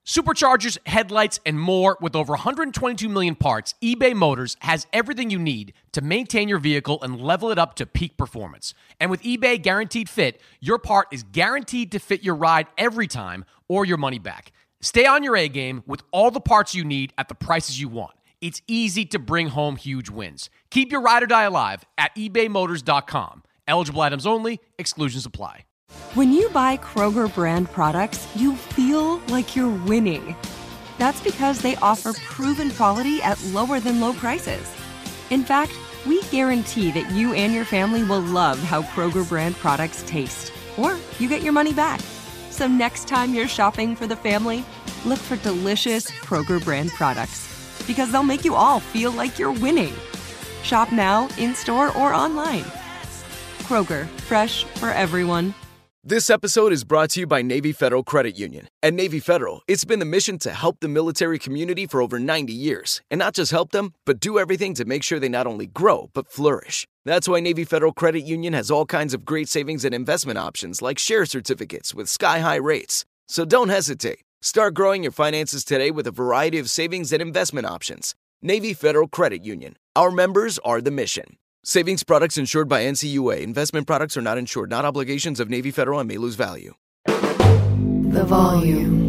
Superchargers, headlights, and more. With over 122 million parts, eBay Motors has everything you need to maintain your vehicle and level it up to peak performance. And with eBay Guaranteed Fit, your part is guaranteed to fit your ride every time or your money back. Stay on your A game with all the parts you need at the prices you want. It's easy to bring home huge wins. Keep your ride or die alive at ebaymotors.com. Eligible items only. Exclusions apply. When you buy Kroger brand products, you feel like you're winning. That's because they offer proven quality at lower than low prices. In fact, we guarantee that you and your family will love how Kroger brand products taste, or you get your money back. So next time you're shopping for the family, look for delicious Kroger brand products, because they'll make you all feel like you're winning. Shop now, in-store, or online. Kroger, fresh for everyone. This episode is brought to you by Navy Federal Credit Union. At Navy Federal, it's been the mission to help the military community for over 90 years. And not just help them, but do everything to make sure they not only grow, but flourish. That's why Navy Federal Credit Union has all kinds of great savings and investment options like share certificates with sky-high rates. So don't hesitate. Start growing your finances today with a variety of savings and investment options. Navy Federal Credit Union. Our members are the mission. Savings products insured by NCUA. Investment products are not insured, not obligations of Navy Federal and may lose value. The Volume.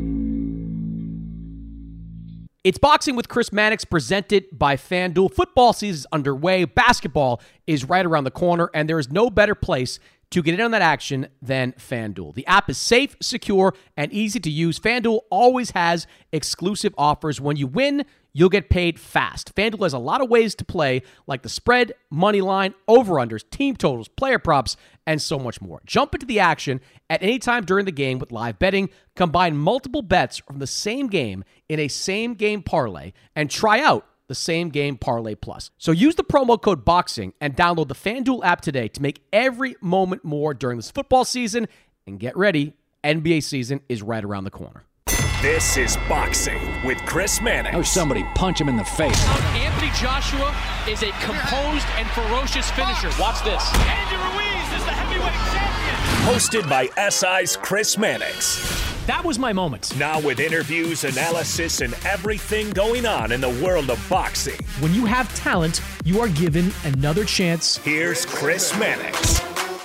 It's Boxing with Chris Mannix, presented by FanDuel. Football season is underway. Basketball is right around the corner, and there is no better place to get in on that action than FanDuel. The app is safe, secure, and easy to use. FanDuel always has exclusive offers. When you win, you'll get paid fast. FanDuel has a lot of ways to play, like the spread, money line, over-unders, team totals, player props, and so much more. Jump into the action at any time during the game with live betting. Combine multiple bets from the same game in a same-game parlay, and try out the Same Game Parlay Plus. So use the promo code BOXING and download the FanDuel app today to make every moment more during this football season. And get ready, NBA season is right around the corner. This is Boxing with Chris Mannix. Oh, somebody punch him in the face. Anthony Joshua is a composed and ferocious finisher. Watch this. Andy Ruiz is the heavyweight champion. Hosted by SI's Chris Mannix. That was my moment. Now with interviews, analysis, and everything going on in the world of boxing. When you have talent, you are given another chance. Here's Chris Mannix.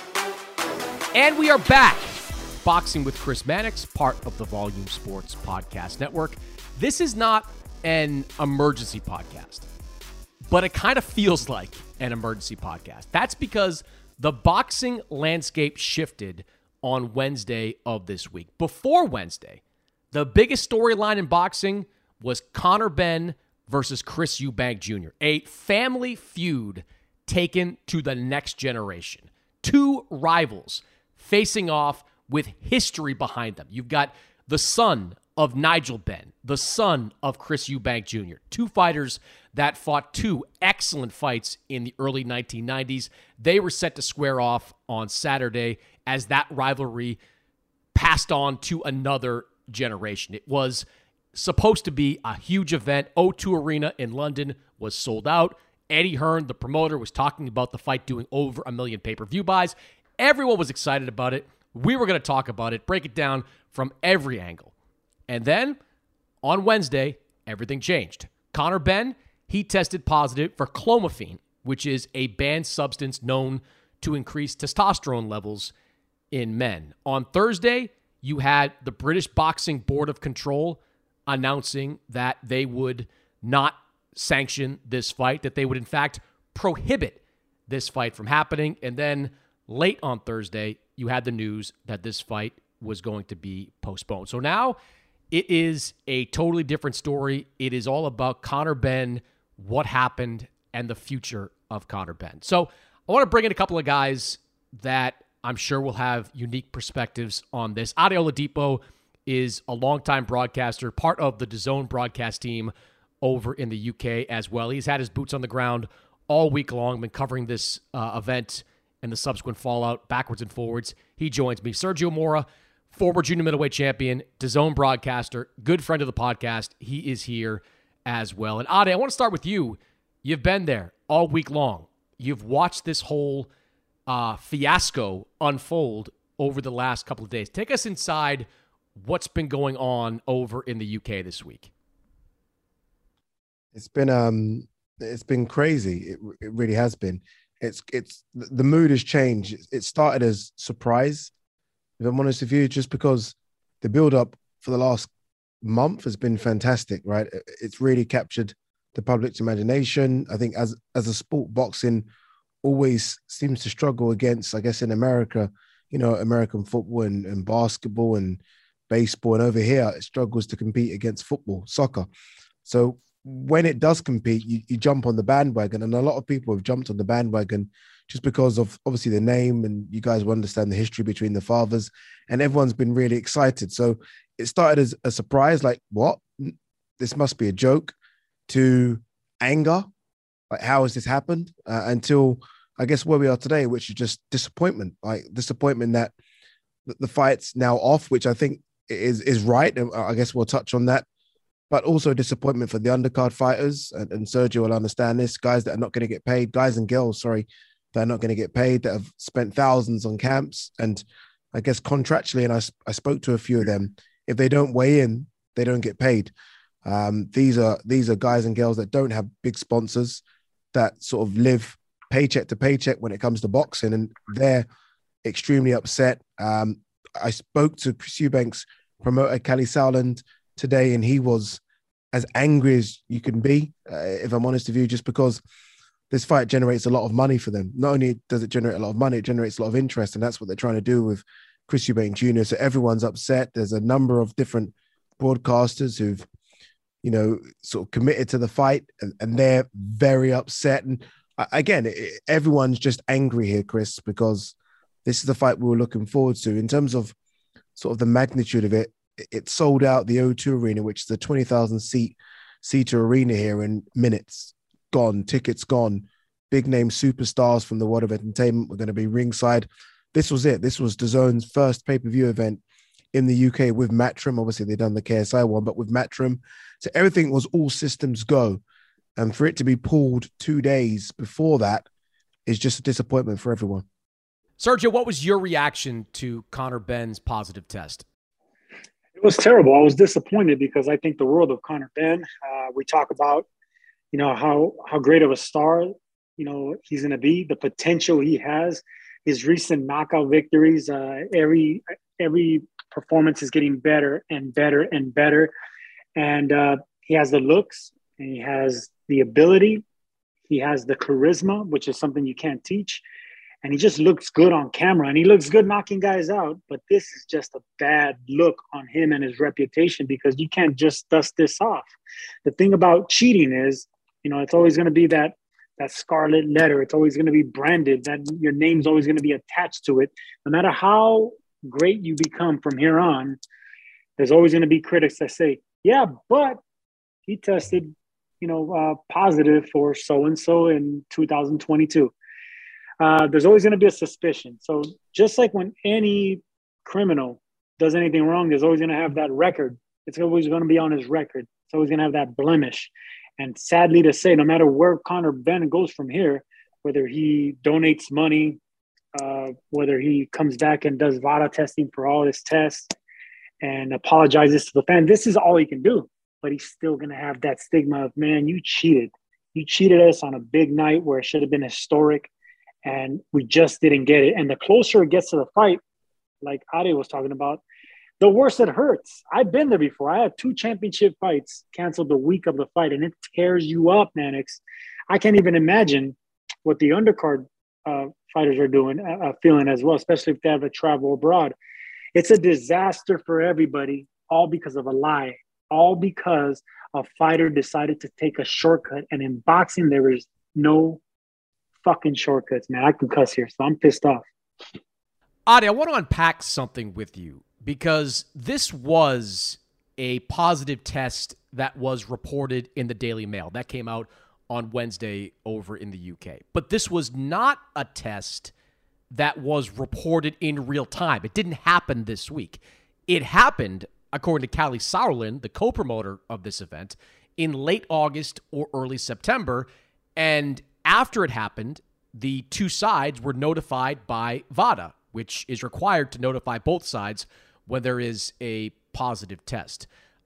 And we are back. Boxing with Chris Mannix, part of the Volume Sports Podcast Network. This is not an emergency podcast, but it kind of feels like an emergency podcast. That's because the boxing landscape shifted on Wednesday of this week. Before Wednesday, the biggest storyline in boxing was Conor Benn versus Chris Eubank Jr., a family feud taken to the next generation. Two rivals facing off with history behind them. You've got the son of Nigel Benn, the son of Chris Eubank Jr., two fighters that fought two excellent fights in the early 1990s. They were set to square off on Saturday as that rivalry passed on to another generation. It was supposed to be a huge event. O2 Arena in London was sold out. Eddie Hearn, the promoter, was talking about the fight doing over 1 million pay-per-view buys. Everyone was excited about it. We were going to talk about it, break it down from every angle. And then, on Wednesday, everything changed. Conor Benn, he tested positive for clomiphene, which is a banned substance known to increase testosterone levels in men. On Thursday, you had the British Boxing Board of Control announcing that they would not sanction this fight, that they would, in fact, prohibit this fight from happening. And then, late on Thursday, you had the news that this fight was going to be postponed. So now it is a totally different story. It is all about Conor Benn, what happened, and the future of Conor Benn. So I want to bring in a couple of guys that I'm sure will have unique perspectives on this. Ade Oladipo is a longtime broadcaster, part of the DAZN broadcast team over in the UK as well. He's had his boots on the ground all week long, been covering this event and the subsequent fallout backwards and forwards. He joins me. Sergio Mora, former junior middleweight champion, DAZN broadcaster, good friend of the podcast. He is here as well. And Ade, I want to start with you. You've been there all week long. You've watched this whole fiasco unfold over the last couple of days. Take us inside what's been going on over in the UK this week? It's been crazy. It really has been. It's the mood has changed. It started as surprise, if I'm honest with you, just because the build up for the last month has been fantastic, right? It's really captured the public's imagination. I think as a sport, boxing always seems to struggle against, I guess in America, American football and basketball and baseball, and over here it struggles to compete against football, soccer. So when it does compete, you jump on the bandwagon, and a lot of people have jumped on the bandwagon just because of obviously the name, and you guys will understand the history between the fathers, and everyone's been really excited. So it started as a surprise, like, what? This must be a joke, to anger, like, how has this happened? Until, I guess, where we are today, which is just disappointment, like disappointment that the fight's now off, which I think is right. And I guess we'll touch on that. But also disappointment for the undercard fighters, and Sergio will understand this, guys that are not going to get paid, guys and girls, sorry, that are not going to get paid, that have spent thousands on camps. And I guess contractually, and I spoke to a few of them, if they don't weigh in, they don't get paid. These are guys and girls that don't have big sponsors, that sort of live paycheck to paycheck when it comes to boxing, and they're extremely upset. I spoke to Chris Eubanks' promoter, Kelly Sowland, today, and he was as angry as you can be, if I'm honest with you, just because this fight generates a lot of money for them. Not only does it generate a lot of money, it generates a lot of interest, and that's what they're trying to do with Chris Eubanks Jr. So everyone's upset. There's a number of different broadcasters who've, sort of committed to the fight, and they're very upset. And again, everyone's just angry here, Chris, because this is the fight we were looking forward to. In terms of sort of the magnitude of it, it sold out the O2 Arena, which is a 20,000 seater arena here, in minutes. Gone, tickets gone. Big name superstars from the world of entertainment were going to be ringside. This was it. This was DAZN's first pay-per-view event in the UK with Matchroom. Obviously, they've done the KSI one, but with Matchroom. So everything was all systems go. And for it to be pulled 2 days before that is just a disappointment for everyone. Sergio, what was your reaction to Conor Benn's positive test? It was terrible. I was disappointed because I think the world of Conor Benn. We talk about, how great of a star, he's going to be, the potential he has, his recent knockout victories. Every performance is getting better and better and better. And he has the looks, and he has the ability. He has the charisma, which is something you can't teach. And he just looks good on camera, and he looks good knocking guys out. But this is just a bad look on him and his reputation, because you can't just dust this off. The thing about cheating is, it's always going to be that scarlet letter. It's always going to be branded, that your name's always going to be attached to it. No matter how great you become from here on, there's always going to be critics that say, yeah, but he tested, positive for so-and-so in 2022. There's always going to be a suspicion. So just like when any criminal does anything wrong, there's always going to have that record. It's always going to be on his record. It's always going to have that blemish. And sadly to say, no matter where Conor Benn goes from here, whether he donates money, whether he comes back and does VADA testing for all his tests and apologizes to the fan, this is all he can do. But he's still going to have that stigma of, man, you cheated. You cheated us on a big night where it should have been historic. And we just didn't get it. And the closer it gets to the fight, like Ade was talking about, the worse it hurts. I've been there before. I had 2 championship fights canceled the week of the fight, and it tears you up, Mannix. I can't even imagine what the undercard fighters are doing, feeling as well, especially if they have to travel abroad. It's a disaster for everybody, all because of a lie, all because a fighter decided to take a shortcut. And in boxing, there is no fucking shortcuts, man. I can cuss here, so I'm pissed off. Ade, I want to unpack something with you, because this was a positive test that was reported in the Daily Mail. That came out on Wednesday over in the UK. But this was not a test that was reported in real time. It didn't happen this week. It happened, according to Callie Sauerland, the co-promoter of this event, in late August or early September. And after it happened, the two sides were notified by VADA, which is required to notify both sides when there is a positive test.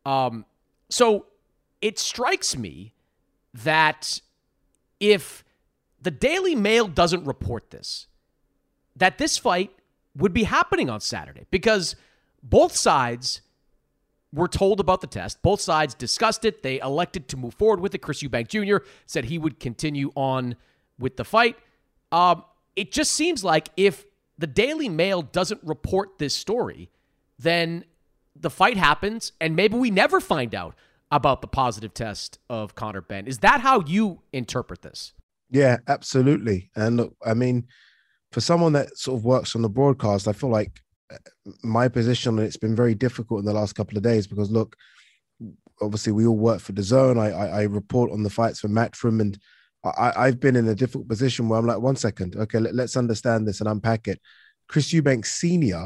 So it strikes me that if the Daily Mail doesn't report this, that this fight would be happening on Saturday, because both sides were told about the test. Both sides discussed it. They elected to move forward with it. Chris Eubank Jr. said he would continue on with the fight. It just seems like if the Daily Mail doesn't report this story, then the fight happens and maybe we never find out about the positive test of Conor Benn. Is that how you interpret this? Yeah, absolutely. And look, I mean, for someone that sort of works on the broadcast, I feel like my position on it's been very difficult in the last couple of days because, look, obviously we all work for DAZN. I report on the fights for Matchroom, and I've been in a difficult position where I'm like, 1 second, okay, let's understand this and unpack it. Chris Eubank Sr.,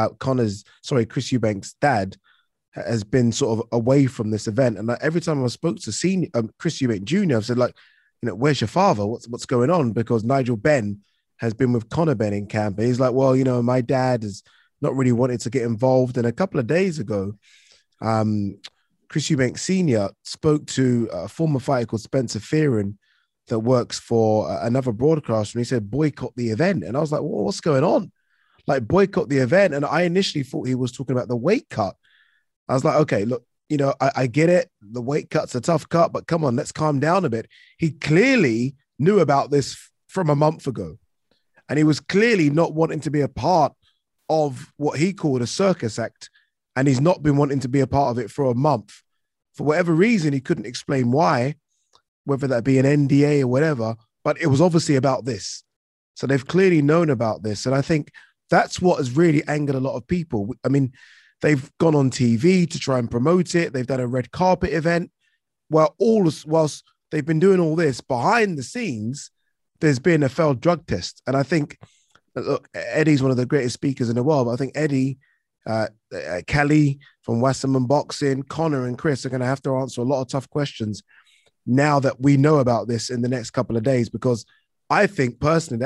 Chris Eubank's dad, has been sort of away from this event. And every time I spoke to Chris Eubank Jr., I've said, like, where's your father? What's going on? Because Nigel Benn has been with Conor Benn in camp. And he's like, well, my dad has not really wanted to get involved. And a couple of days ago, Chris Eubank Sr. spoke to a former fighter called Spencer Fearon that works for another broadcaster. And he said, boycott the event. And I was like, well, what's going on? Like, boycott the event. And I initially thought he was talking about the weight cut. I was like, okay, look, I get it. The weight cut's a tough cut, but come on, let's calm down a bit. He clearly knew about this from a month ago. And he was clearly not wanting to be a part of what he called a circus act. And he's not been wanting to be a part of it for a month. For whatever reason, he couldn't explain why, whether that be an NDA or whatever, but it was obviously about this. So they've clearly known about this. And I think that's what has really angered a lot of people. I mean, they've gone on TV to try and promote it. They've done a red carpet event. Whilst they've been doing all this, behind the scenes, there's been a failed drug test. And I think, look, Eddie's one of the greatest speakers in the world, but I think Eddie, Kelly from Wasserman Boxing, Conor and Chris are going to have to answer a lot of tough questions now that we know about this in the next couple of days, because I think personally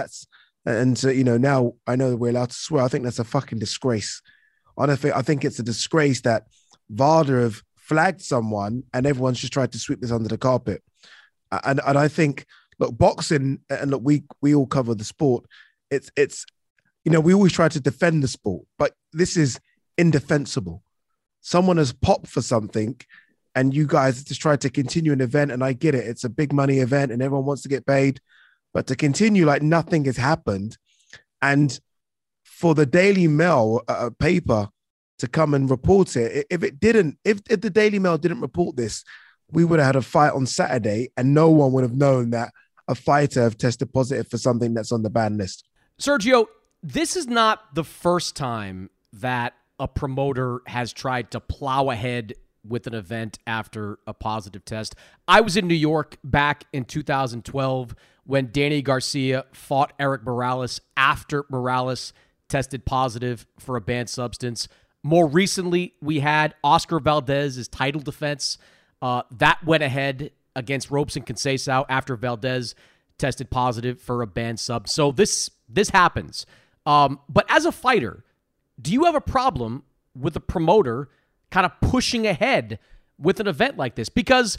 now I know that we're allowed to swear. I think that's a fucking disgrace. I think it's a disgrace that VADA have flagged someone and everyone's just tried to sweep this under the carpet. And I think, look, boxing, and look, we all cover the sport. It's we always try to defend the sport, but this is indefensible. Someone has popped for something and you guys just tried to continue an event, and I get it. It's a big money event and everyone wants to get paid, but to continue like nothing has happened. And for the Daily Mail paper to come and report it, if the Daily Mail didn't report this, we would have had a fight on Saturday and no one would have known that a fighter have tested positive for something that's on the ban list. Sergio, this is not the first time that a promoter has tried to plow ahead with an event after a positive test. I was in New York back in 2012 when Danny Garcia fought Eric Morales after Morales tested positive for a banned substance. More recently, we had Oscar Valdez's title defense. That went ahead against Ropes and Conceição after Valdez tested positive for a banned sub. So this happens. But as a fighter, do you have a problem with a promoter kind of pushing ahead with an event like this? Because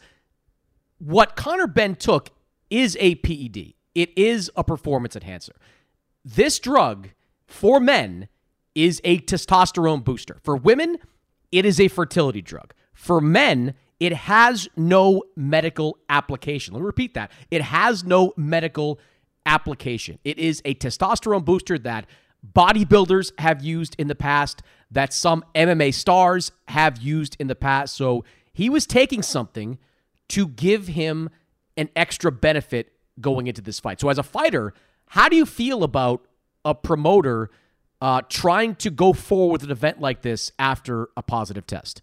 what Conor Benn took is a PED. It is a performance enhancer. This drug, for men, is a testosterone booster. For women, it is a fertility drug. For men, it has no medical application. Let me repeat that. It has no medical application. It is a testosterone booster that bodybuilders have used in the past, that some MMA stars have used in the past. So he was taking something to give him an extra benefit going into this fight. So as a fighter, how do you feel about a promoter trying to go forward with an event like this after a positive test?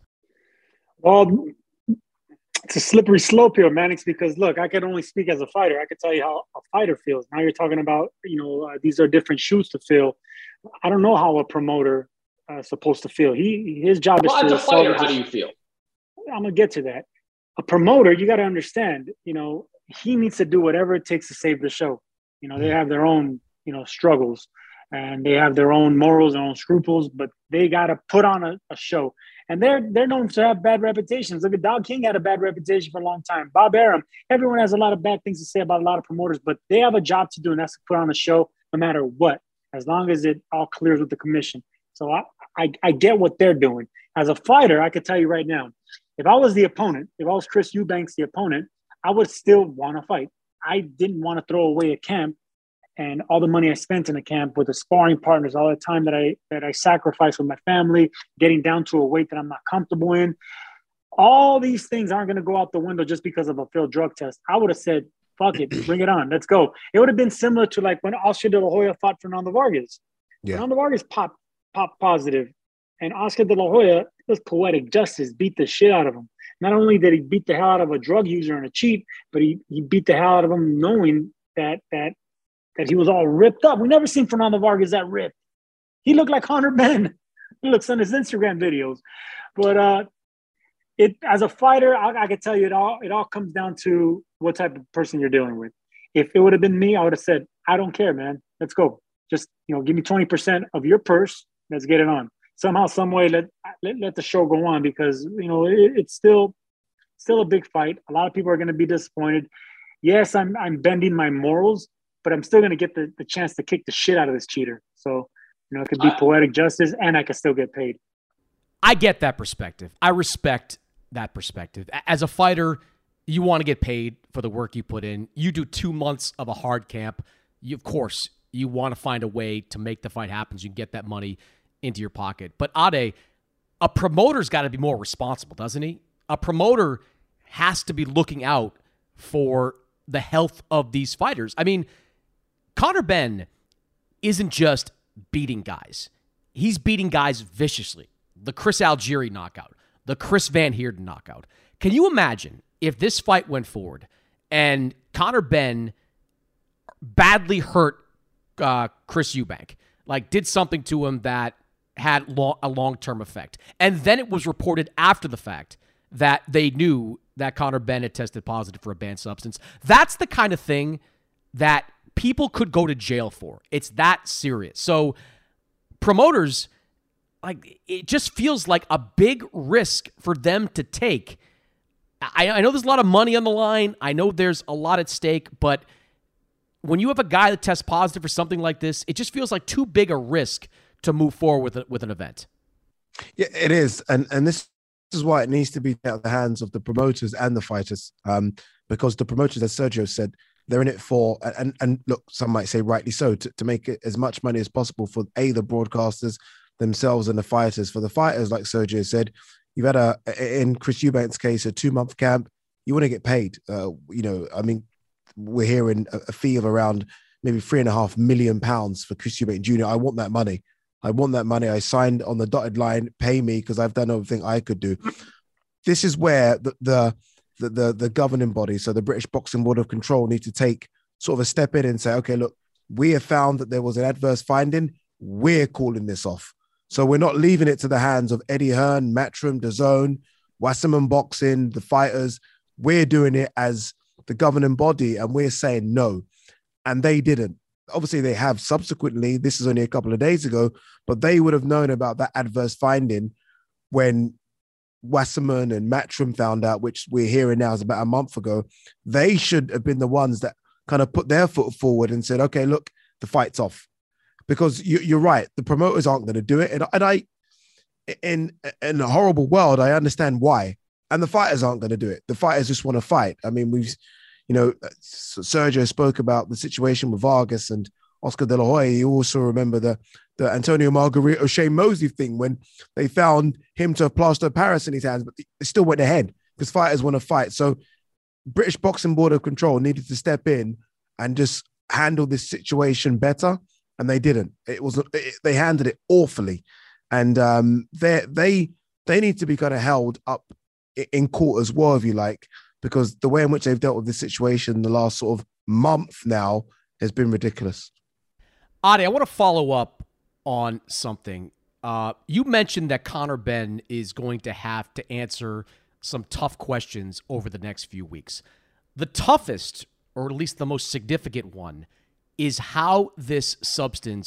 Well, it's a slippery slope here, Mannix, because look, I can only speak as a fighter. I can tell you how a fighter feels. Now you're talking about, these are different shoes to fill. I don't know how a promoter is supposed to feel. His job is to... As a fighter, how do you feel? I'm going to get to that. A promoter, you got to understand, he needs to do whatever it takes to save the show. They have their own, struggles. and they have their own morals, their own scruples, but they got to put on a show. And they're known to have bad reputations. Look at Dog King had a bad reputation for a long time. Bob Arum, everyone has a lot of bad things to say about a lot of promoters, but they have a job to do, and that's to put on a show no matter what, as long as it all clears with the commission. So I get what they're doing. As a fighter, I could tell you right now, if I was the opponent, if I was Chris Eubanks, the opponent, I would still want to fight. I didn't want to throw away a camp and all the money I spent in the camp with the sparring partners, all the time that I sacrificed with my family, getting down to a weight that I'm not comfortable in. All these things aren't going to go out the window just because of a failed drug test. I would have said, fuck it, bring it on. Let's go. It would have been similar to like when Oscar De La Hoya fought Fernando Vargas. Yeah. Fernando Vargas popped positive, and Oscar De La Hoya was poetic justice, beat the shit out of him. Not only did he beat the hell out of a drug user and a cheat, but he beat the hell out of him knowing that he was all ripped up. We never seen Fernando Vargas that ripped. He looked like Conor Benn. He looks on his Instagram videos. But as a fighter, I can tell you it all comes down to what type of person you're dealing with. If it would have been me, I would have said, I don't care, man. Let's go. Just, give me 20% of your purse. Let's get it on. Somehow, some way, let the show go on, because, it's still a big fight. A lot of people are going to be disappointed. Yes, I'm bending my morals, but I'm still going to get the chance to kick the shit out of this cheater. So, it could be poetic justice, and I could still get paid. I get that perspective. I respect that perspective. As a fighter, you want to get paid for the work you put in. You do 2 months of a hard camp. Of course, you want to find a way to make the fight happen so you can get that money into your pocket. But Ade, a promoter's got to be more responsible, doesn't he? A promoter has to be looking out for the health of these fighters. I mean, Conor Benn isn't just beating guys. He's beating guys viciously. The Chris Algieri knockout, the Chris Van Heerden knockout. Can you imagine if this fight went forward and Conor Benn badly hurt Chris Eubank, like did something to him that had a long-term effect, and then it was reported after the fact that they knew that Conor Benn had tested positive for a banned substance? That's the kind of thing that people could go to jail for. It's that serious. So promoters, like, it just feels like a big risk for them to take. I know there's a lot of money on the line. I know there's a lot at stake, but when you have a guy that tests positive for something like this, it just feels like too big a risk to move forward with an event. Yeah, it is. And this is why it needs to be out of the hands of the promoters and the fighters, because the promoters, as Sergio said, they're in it for, and look, some might say rightly so, to make it as much money as possible for the broadcasters themselves and the fighters. For the fighters, like Sergio said, you've had in Chris Eubanks' case, a 2-month camp. You want to get paid. I mean, we're hearing a fee of around maybe £3.5 million for Chris Eubank Jr. I want that money. I signed on the dotted line. Pay me, because I've done everything I could do. This is where the governing body, so the British Boxing Board of Control, need to take sort of a step in and say, okay, look, we have found that there was an adverse finding. We're calling this off. So we're not leaving it to the hands of Eddie Hearn, Matchroom, DAZN, Wasserman Boxing, the fighters. We're doing it as the governing body, and we're saying no. And they didn't. Obviously, they have subsequently. This is only a couple of days ago, but they would have known about that adverse finding when Wasserman and Matchroom found out, which we're hearing now is about a month ago. They should have been the ones that kind of put their foot forward and said, okay, look, the fight's off. Because you're right, the promoters aren't going to do it. And I, in a horrible world, I understand why. And the fighters aren't going to do it. The fighters just want to fight. I mean, Sergio spoke about the situation with Vargas and Oscar De La Hoya. You also remember the Antonio Margarito, Shane Mosley thing when they found him to have plaster of Paris in his hands, but they still went ahead because fighters want to fight. So British Boxing Board of Control needed to step in and just handle this situation better, and they didn't. They handled it awfully, and they need to be kind of held up in court as well, if you like, because the way in which they've dealt with this situation the last sort of month now has been ridiculous. Ade, I want to follow up on something. You mentioned that Conor Benn is going to have to answer some tough questions over the next few weeks. The toughest, or at least the most significant one, is how this substance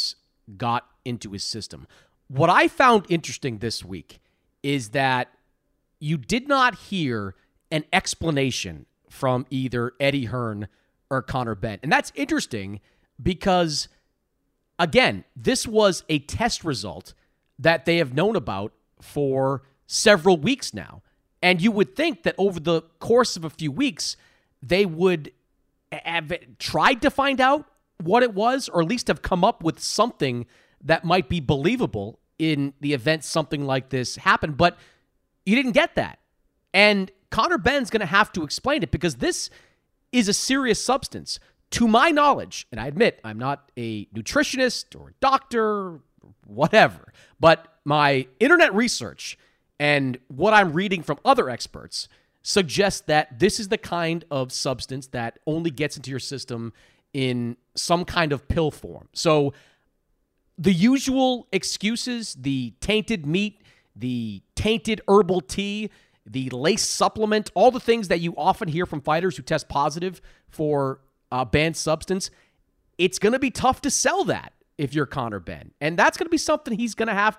got into his system. What I found interesting this week is that you did not hear an explanation from either Eddie Hearn or Connor Benn. And that's interesting because, again, this was a test result that they have known about for several weeks now. And you would think that over the course of a few weeks, they would have tried to find out what it was, or at least have come up with something that might be believable in the event something like this happened. But you didn't get that. And Connor Benn's going to have to explain it because this is a serious substance. To my knowledge, and I admit I'm not a nutritionist or a doctor, whatever, but my internet research and what I'm reading from other experts suggests that this is the kind of substance that only gets into your system in some kind of pill form. So the usual excuses, the tainted meat, the tainted herbal tea, the lace supplement, all the things that you often hear from fighters who test positive for banned substance, it's going to be tough to sell that if you're Connor Benn. And that's going to be something he's going to have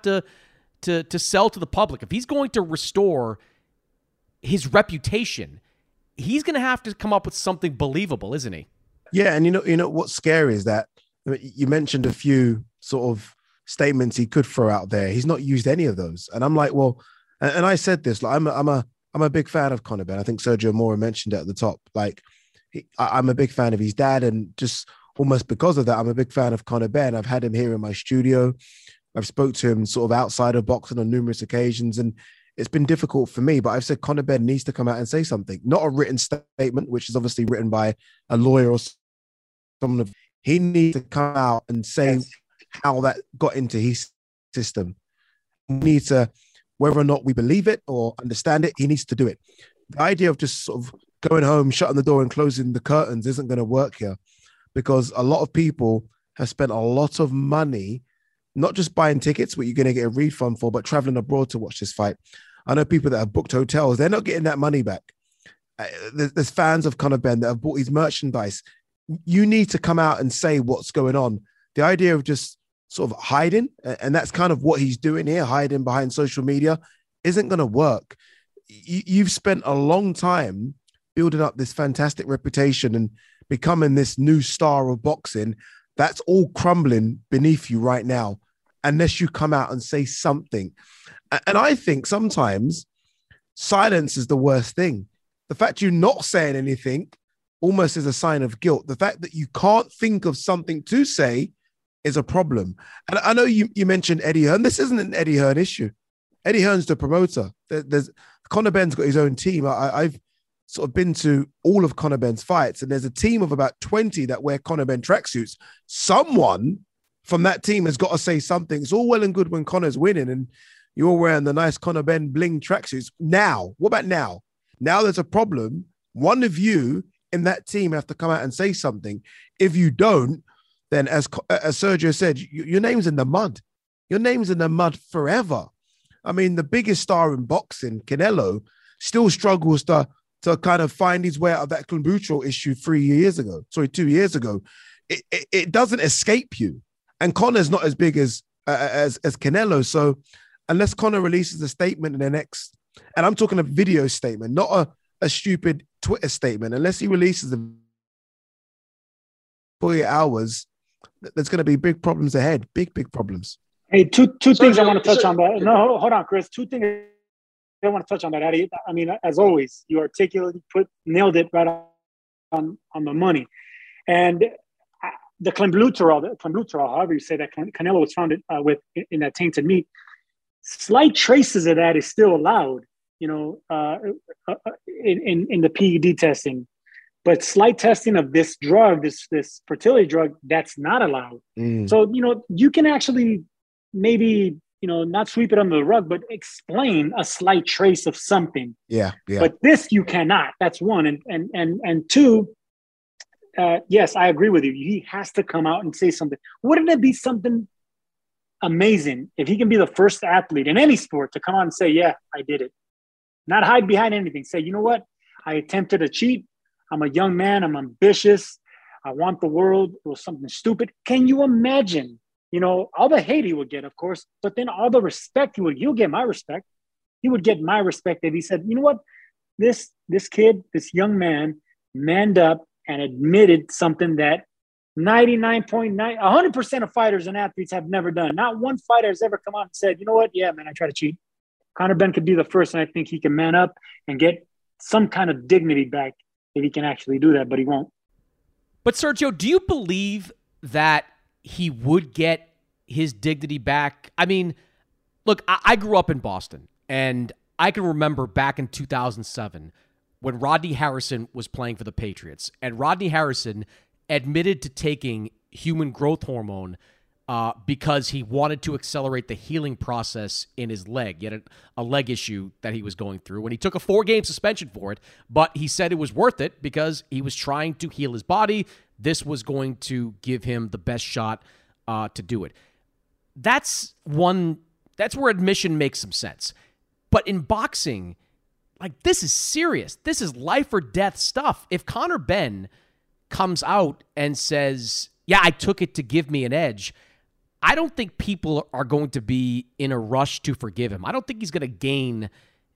to sell to the public. If he's going to restore his reputation, he's going to have to come up with something believable, isn't he? Yeah, and you know what's scary is that you mentioned a few sort of statements he could throw out there. He's not used any of those, and I'm like, well, and I said this, like I'm a big fan of Connor Benn. I think Sergio Mora mentioned it at the top. Like, I'm a big fan of his dad, and just almost because of that, I'm a big fan of Connor Benn. I've had him here in my studio. I've spoke to him sort of outside of boxing on numerous occasions, and it's been difficult for me, but I've said Connor Benn needs to come out and say something, not a written statement, which is obviously written by a lawyer or someone. He needs to come out and say how that got into his system. He needs to, whether or not we believe it or understand it, he needs to do it. The idea of just sort of going home, shutting the door and closing the curtains isn't going to work here, because a lot of people have spent a lot of money, not just buying tickets, what you're going to get a refund for, but traveling abroad to watch this fight. I know people that have booked hotels. They're not getting that money back. There's fans of Connor Benn that have bought his merchandise. You need to come out and say what's going on. The idea of just sort of hiding, and that's kind of what he's doing here, hiding behind social media, isn't going to work. You've spent a long time building up this fantastic reputation and becoming this new star of boxing. That's all crumbling beneath you right now, unless you come out and say something. And I think sometimes silence is the worst thing. The fact you're not saying anything almost is a sign of guilt. The fact that you can't think of something to say is a problem. And I know you mentioned Eddie Hearn. This isn't an Eddie Hearn issue. Eddie Hearn's the promoter. Connor Benn's got his own team. I've sort of been to all of Connor Benn's fights, and there's a team of about 20 that wear Connor Benn tracksuits. Someone from that team has got to say something. It's all well and good when Connor's winning and you're wearing the nice Connor Benn bling tracksuits. Now, what about now? Now there's a problem. One of you in that team have to come out and say something. If you don't, then as Sergio said, your name's in the mud. Your name's in the mud forever. I mean, the biggest star in boxing, Canelo, still struggles to kind of find his way out of that Clenbuterol issue 2 years ago. It doesn't escape you. And Connor's not as big as Canelo. So unless Connor releases a statement in the next, and I'm talking a video statement, not a stupid Twitter statement, unless he releases a 48 hours, there's going to be big problems ahead. Big problems. Hey, two things I want to touch on that. No, hold on, Chris. Two things I want to touch on that, Eddie. I mean, as always, you articulately nailed it right on the money. And the Clenbuterol, however you say that, Canelo was found with in that tainted meat. Slight traces of that is still allowed, in the PED testing, but slight testing of this drug, this fertility drug, that's not allowed. So you can actually maybe not sweep it under the rug, but explain a slight trace of something. Yeah. But this you cannot. That's one, and two. Yes, I agree with you. He has to come out and say something. Wouldn't it be something amazing if he can be the first athlete in any sport to come out and say, yeah, I did it. Not hide behind anything. Say, you know what? I attempted to cheat. I'm a young man. I'm ambitious. I want the world. It was something stupid. Can you imagine all the hate he would get, of course, but then all the respect he'll get my respect. He would get my respect if he said, you know what, this kid, this young man manned up and admitted something that 100% of fighters and athletes have never done. Not one fighter has ever come out and said, you know what, yeah, man, I try to cheat. Conor Benn could be the first, and I think he can man up and get some kind of dignity back if he can actually do that, but he won't. But Sergio, do you believe that he would get his dignity back? I mean, look, I grew up in Boston, and I can remember back in 2007 when Rodney Harrison was playing for the Patriots, and Rodney Harrison admitted to taking human growth hormone because he wanted to accelerate the healing process in his leg. He had a leg issue that he was going through, and he took a 4-game suspension for it, but he said it was worth it because he was trying to heal his body. This was going to give him the best shot to do it. That's where admission makes some sense. But in boxing, like, this is serious. This is life or death stuff. If Conor Benn comes out and says, yeah, I took it to give me an edge, I don't think people are going to be in a rush to forgive him. I don't think he's going to gain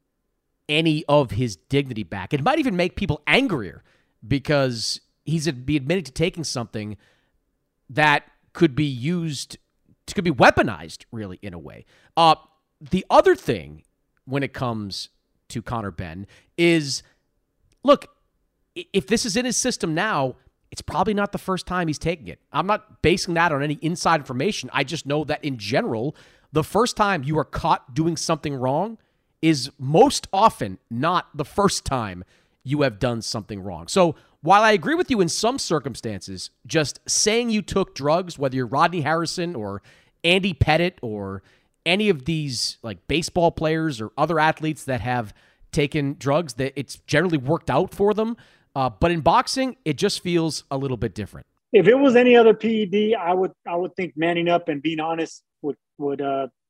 any of his dignity back. It might even make people angrier because he's be admitted to taking something that could be used, could be weaponized, really, in a way. The other thing when it comes to Conor Benn is, look, if this is in his system now, it's probably not the first time he's taking it. I'm not basing that on any inside information. I just know that in general, the first time you are caught doing something wrong is most often not the first time you have done something wrong. So while I agree with you in some circumstances, just saying you took drugs, whether you're Rodney Harrison or Andy Pettit or any of these like baseball players or other athletes that have taken drugs, that it's generally worked out for them. But in boxing, it just feels a little bit different. If it was any other PED, I would think manning up and being honest would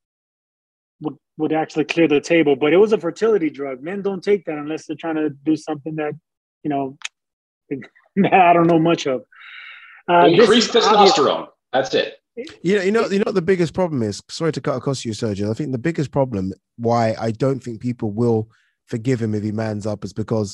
actually clear the table. But it was a fertility drug. Men don't take that unless they're trying to do something that, I don't know much of. Increase testosterone. That's it. You know what the biggest problem is? Sorry to cut across you, Sergio. I think the biggest problem why I don't think people will forgive him if he mans up is because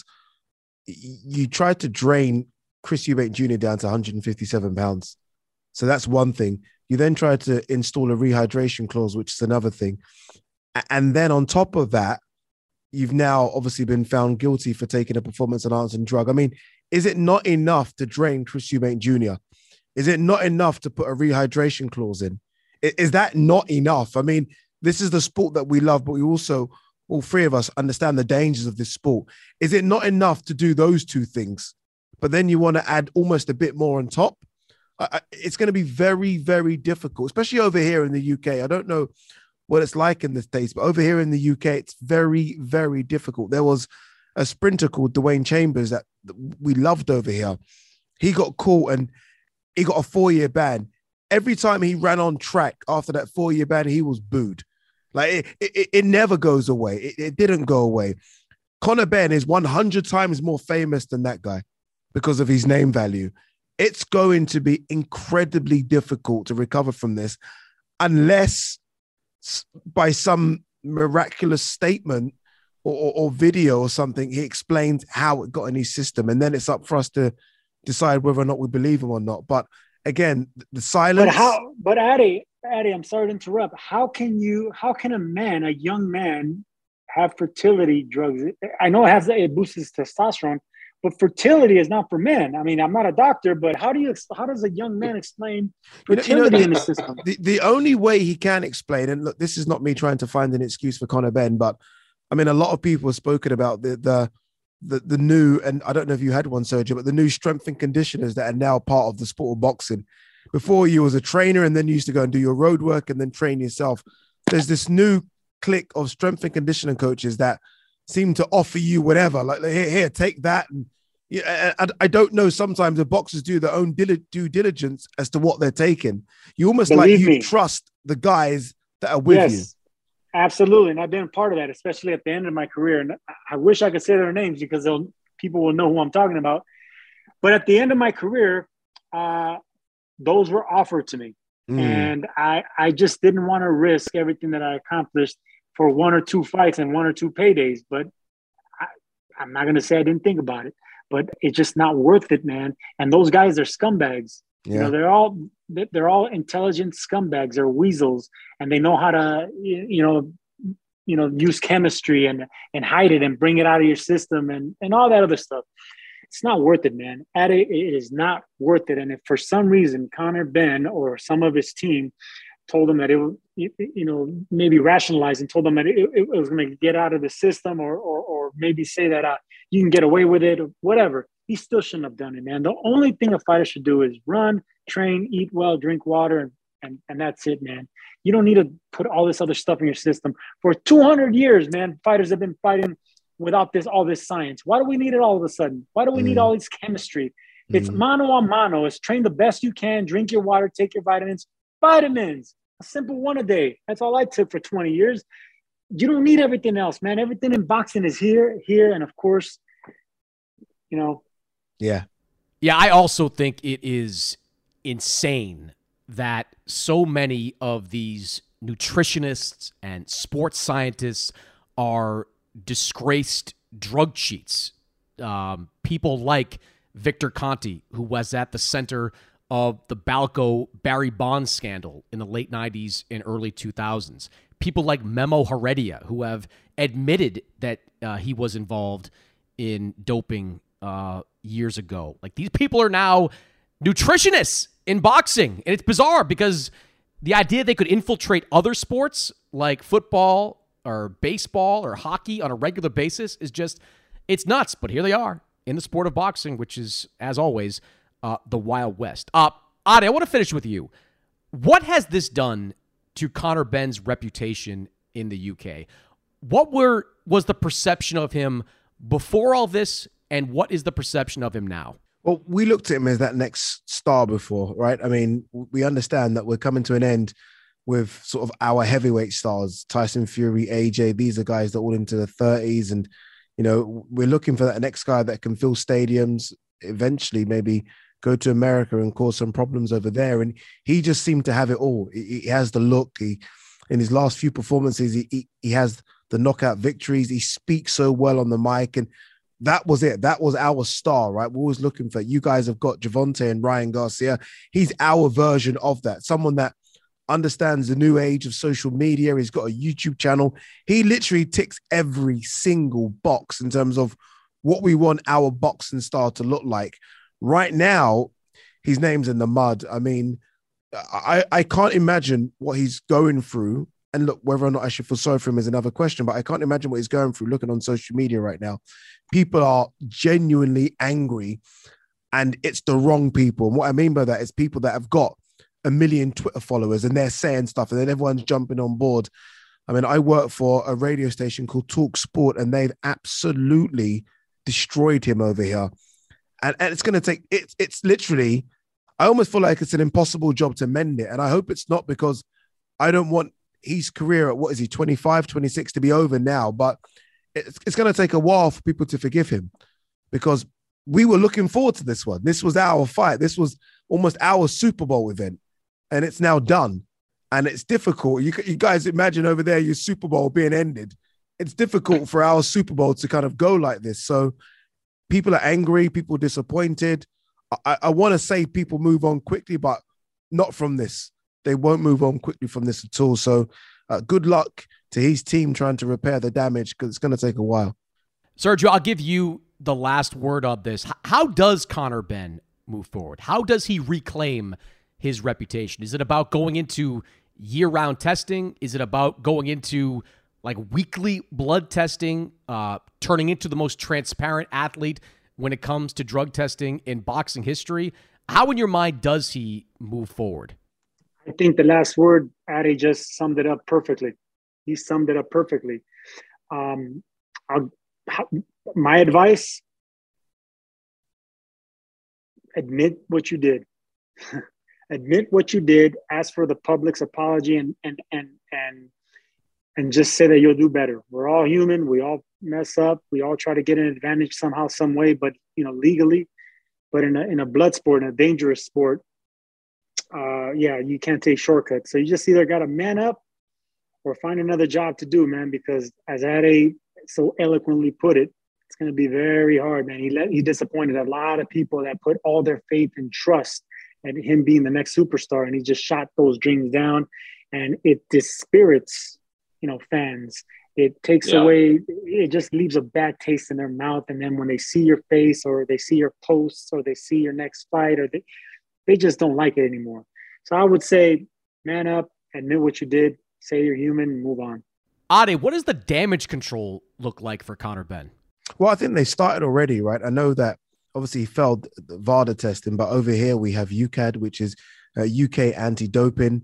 you tried to drain Chris Eubank Jr. down to 157 pounds. So that's one thing. You then tried to install a rehydration clause, which is another thing. And then on top of that, you've now obviously been found guilty for taking a performance-enhancing drug. I mean, is it not enough to drain Chris Eubank Jr.? Is it not enough to put a rehydration clause in? Is that not enough? I mean, this is the sport that we love, but we also, all three of us, understand the dangers of this sport. Is it not enough to do those two things? But then you want to add almost a bit more on top? It's going to be very, very difficult, especially over here in the UK. I don't know what it's like in the States, but over here in the UK, it's very, very difficult. There was a sprinter called Dwayne Chambers that we loved over here. He got caught and he got a 4-year ban. Every time he ran on track after that 4-year ban, he was booed. Like it never goes away. It didn't go away. Conor Benn is 100 times more famous than that guy because of his name value. It's going to be incredibly difficult to recover from this unless by some miraculous statement or video or something, he explains how it got in his system. And then it's up for us to decide whether or not we believe him or not. But again, the silence. But Addy, I'm sorry to interrupt. How can a young man have fertility drugs? I know it boosts his testosterone, but fertility is not for men. I mean, I'm not a doctor, but how does a young man explain fertility in the system? The only way he can explain, and look, this is not me trying to find an excuse for Conor Benn, but I mean, a lot of people have spoken about the new, and I don't know if you had one, Sergio, but the new strength and conditioners that are now part of the sport of boxing. Before you was a trainer and then you used to go and do your road work and then train yourself. There's this new clique of strength and conditioning coaches that seem to offer you whatever, like here, take that. And I don't know. Sometimes the boxers do their own due diligence as to what they're taking. You almost trust the guys that are with you. Absolutely. And I've been a part of that, especially at the end of my career. And I wish I could say their names because people will know who I'm talking about. But at the end of my career, those were offered to me. And I just didn't want to risk everything that I accomplished for 1 or 2 fights and 1 or 2 paydays. But I'm not going to say I didn't think about it, but it's just not worth it, man. And those guys are scumbags. Yeah. You know, they're all intelligent scumbags. They're weasels, and they know how to, use chemistry and hide it and bring it out of your system and all that other stuff. It's not worth it, man. It is not worth it. And if for some reason Conor Benn or some of his team told him that it, maybe rationalized and told them that it was going to get out of the system or maybe say that you can get away with it or whatever, he still shouldn't have done it, man. The only thing a fighter should do is run, train, eat well, drink water, and that's it, man. You don't need to put all this other stuff in your system. For 200 years, man, fighters have been fighting without all this science. Why do we need it all of a sudden? Why do we need all this chemistry? It's mano a mano. It's train the best you can, drink your water, take your vitamins. Vitamins, a simple 1 a day. That's all I took for 20 years. You don't need everything else, man. Everything in boxing is here, and of course, Yeah. Yeah, I also think it is insane that so many of these nutritionists and sports scientists are disgraced drug cheats. People like Victor Conti, who was at the center of the Balco Barry Bonds scandal in the late 90s and early 2000s. People like Memo Heredia, who have admitted that he was involved in doping years ago. Like, these people are now nutritionists in boxing. And it's bizarre because the idea they could infiltrate other sports like football or baseball or hockey on a regular basis is just, it's nuts. But here they are in the sport of boxing, which is, as always, the Wild West. Adi, I want to finish with you. What has this done to Conor Benn's reputation in the UK? What was the perception of him before all this, and what is the perception of him now? Well, we looked at him as that next star before, right? I mean, we understand that we're coming to an end with sort of our heavyweight stars, Tyson Fury, AJ. These are guys that are all into the 30s. And, we're looking for that next guy that can fill stadiums, eventually maybe go to America and cause some problems over there. And he just seemed to have it all. He has the look. In his last few performances, he has the knockout victories. He speaks so well on the mic. And that was it. That was our star, right? We're always looking for, you guys have got Gervonta and Ryan Garcia. He's our version of that. Someone that understands the new age of social media. He's got a YouTube channel. He literally ticks every single box in terms of what we want our boxing star to look like. Right now, his name's in the mud. I mean, I can't imagine what he's going through. And look, whether or not I should feel sorry for him is another question, but I can't imagine what he's going through looking on social media right now. People are genuinely angry, and it's the wrong people. And what I mean by that is people that have got 1 million Twitter followers and they're saying stuff and then everyone's jumping on board. I mean, I work for a radio station called Talk Sport, and they've absolutely destroyed him over here. And it's going to take, it's literally, I almost feel like it's an impossible job to mend it. And I hope it's not, because I don't want his career at, 25, 26 to be over now. But it's going to take a while for people to forgive him, because we were looking forward to this one. This was our fight. This was almost our Super Bowl event, and it's now done. And it's difficult. You guys imagine over there your Super Bowl being ended. It's difficult for our Super Bowl to kind of go like this. So people are angry, people are disappointed. I want to say people move on quickly, but not from this. They won't move on quickly from this at all. So good luck to his team trying to repair the damage, because it's going to take a while. Sergio, I'll give you the last word on this. How does Conor Benn move forward? How does he reclaim his reputation? Is it about going into year-round testing? Is it about going into like weekly blood testing, turning into the most transparent athlete when it comes to drug testing in boxing history? How, in your mind, does he move forward? I think the last word, Adi, just summed it up perfectly. He summed it up perfectly. My advice: admit what you did. Admit what you did. Ask for the public's apology, and just say that you'll do better. We're all human. We all mess up. We all try to get an advantage somehow, some way, but legally. But in a blood sport, in a dangerous sport, you can't take shortcuts. So you just either got to man up or find another job to do, man, because as Ade so eloquently put it, it's going to be very hard, man. He disappointed a lot of people that put all their faith and trust in him being the next superstar, and he just shot those dreams down, and it dispirits, fans. It takes away, it just leaves a bad taste in their mouth. And then when they see your face or they see your posts or they see your next fight, or they just don't like it anymore. So I would say, man up, admit what you did, say you're human, and move on. Ade, what does the damage control look like for Conor Benn? Well, I think they started already, right? I know that obviously he failed the VADA testing, but over here we have UKAD, which is UK anti-doping.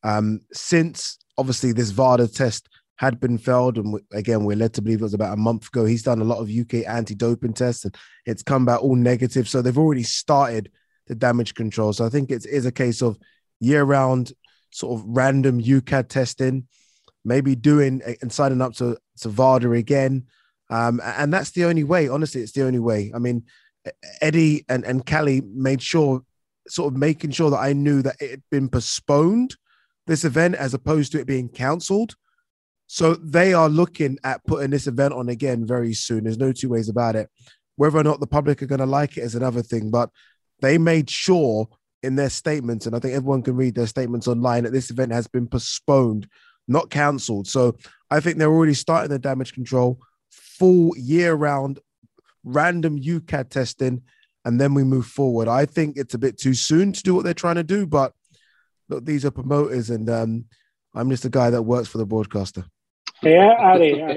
Since obviously this VADA test had been failed, and again, we're led to believe it was about a month ago, he's done a lot of UK anti-doping tests, and it's come back all negative. So they've already started the damage control. So I think it is a case of year-round sort of random UKAD testing, maybe doing and signing up to VADA again. And that's the only way. Honestly, it's the only way. I mean, Eddie and Cali made sure, sort of making sure that I knew that it had been postponed, this event, as opposed to it being cancelled. So they are looking at putting this event on again very soon. There's no two ways about it. Whether or not the public are going to like it is another thing, but they made sure in their statements, and I think everyone can read their statements online, that this event has been postponed, not cancelled. So I think they're already starting the damage control, full year-round random UKAD testing, and then we move forward. I think it's a bit too soon to do what they're trying to do, but look, these are promoters, and I'm just a guy that works for the broadcaster. Yeah,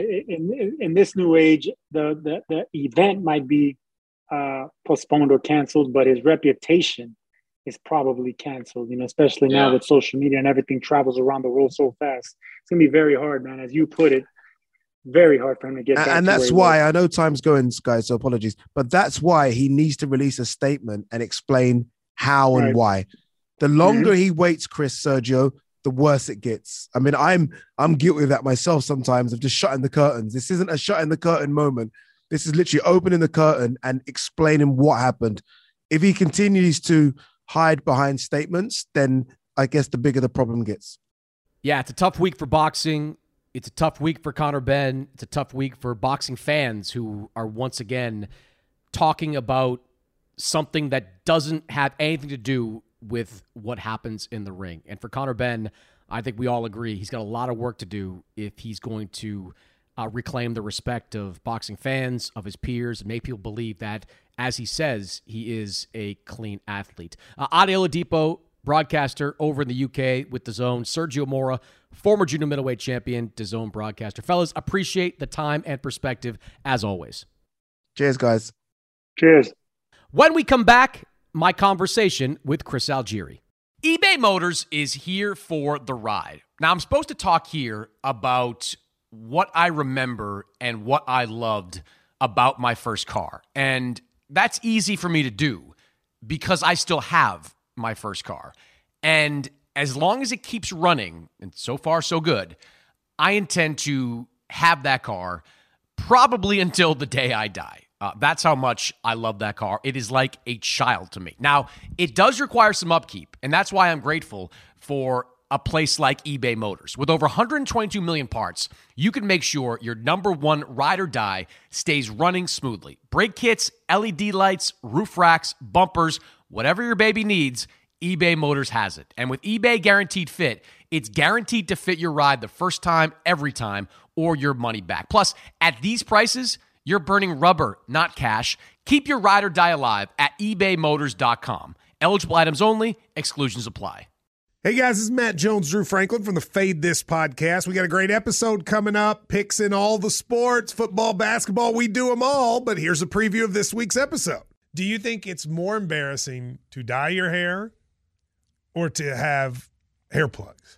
in this new age, the event might be postponed or canceled, but his reputation is probably canceled, especially now with social media and everything travels around the world so fast. It's going to be very hard, man. As you put it, very hard for him to get back. And that's why, I know time's going, guys, so apologies, but that's why he needs to release a statement and explain how and why. The longer he waits, Sergio, the worse it gets. I mean, I'm guilty of that myself sometimes, of just shutting the curtains. This isn't a shutting the curtain moment. This is literally opening the curtain and explaining what happened. If he continues to hide behind statements, then I guess the bigger the problem gets. Yeah, it's a tough week for boxing. It's a tough week for Conor Benn. It's a tough week for boxing fans who are once again talking about something that doesn't have anything to do with what happens in the ring. And for Conor Benn, I think we all agree he's got a lot of work to do if he's going to reclaim the respect of boxing fans, of his peers, and make people believe that, as he says, he is a clean athlete. Ade Oladipo, broadcaster over in the UK with DAZN. Sergio Mora, former junior middleweight champion, DAZN broadcaster. Fellas, appreciate the time and perspective as always. Cheers, guys. Cheers. When we come back, my conversation with Chris Algieri. eBay Motors is here for the ride. Now, I'm supposed to talk here about what I remember and what I loved about my first car. And that's easy for me to do because I still have my first car. And as long as it keeps running, and so far so good, I intend to have that car probably until the day I die. That's how much I love that car. It is like a child to me. Now, it does require some upkeep, and that's why I'm grateful for a place like eBay Motors. With over 122 million parts, you can make sure your number one ride or die stays running smoothly. Brake kits, LED lights, roof racks, bumpers, whatever your baby needs, eBay Motors has it. And with eBay Guaranteed Fit, it's guaranteed to fit your ride the first time, every time, or your money back. Plus, at these prices, you're burning rubber, not cash. Keep your ride or die alive at ebaymotors.com. Eligible items only. Exclusions apply. Hey guys, this is Matt Jones, Drew Franklin from the Fade This podcast. We got a great episode coming up. Picks in all the sports, football, basketball, we do them all. But here's a preview of this week's episode. Do you think it's more embarrassing to dye your hair or to have hair plugs?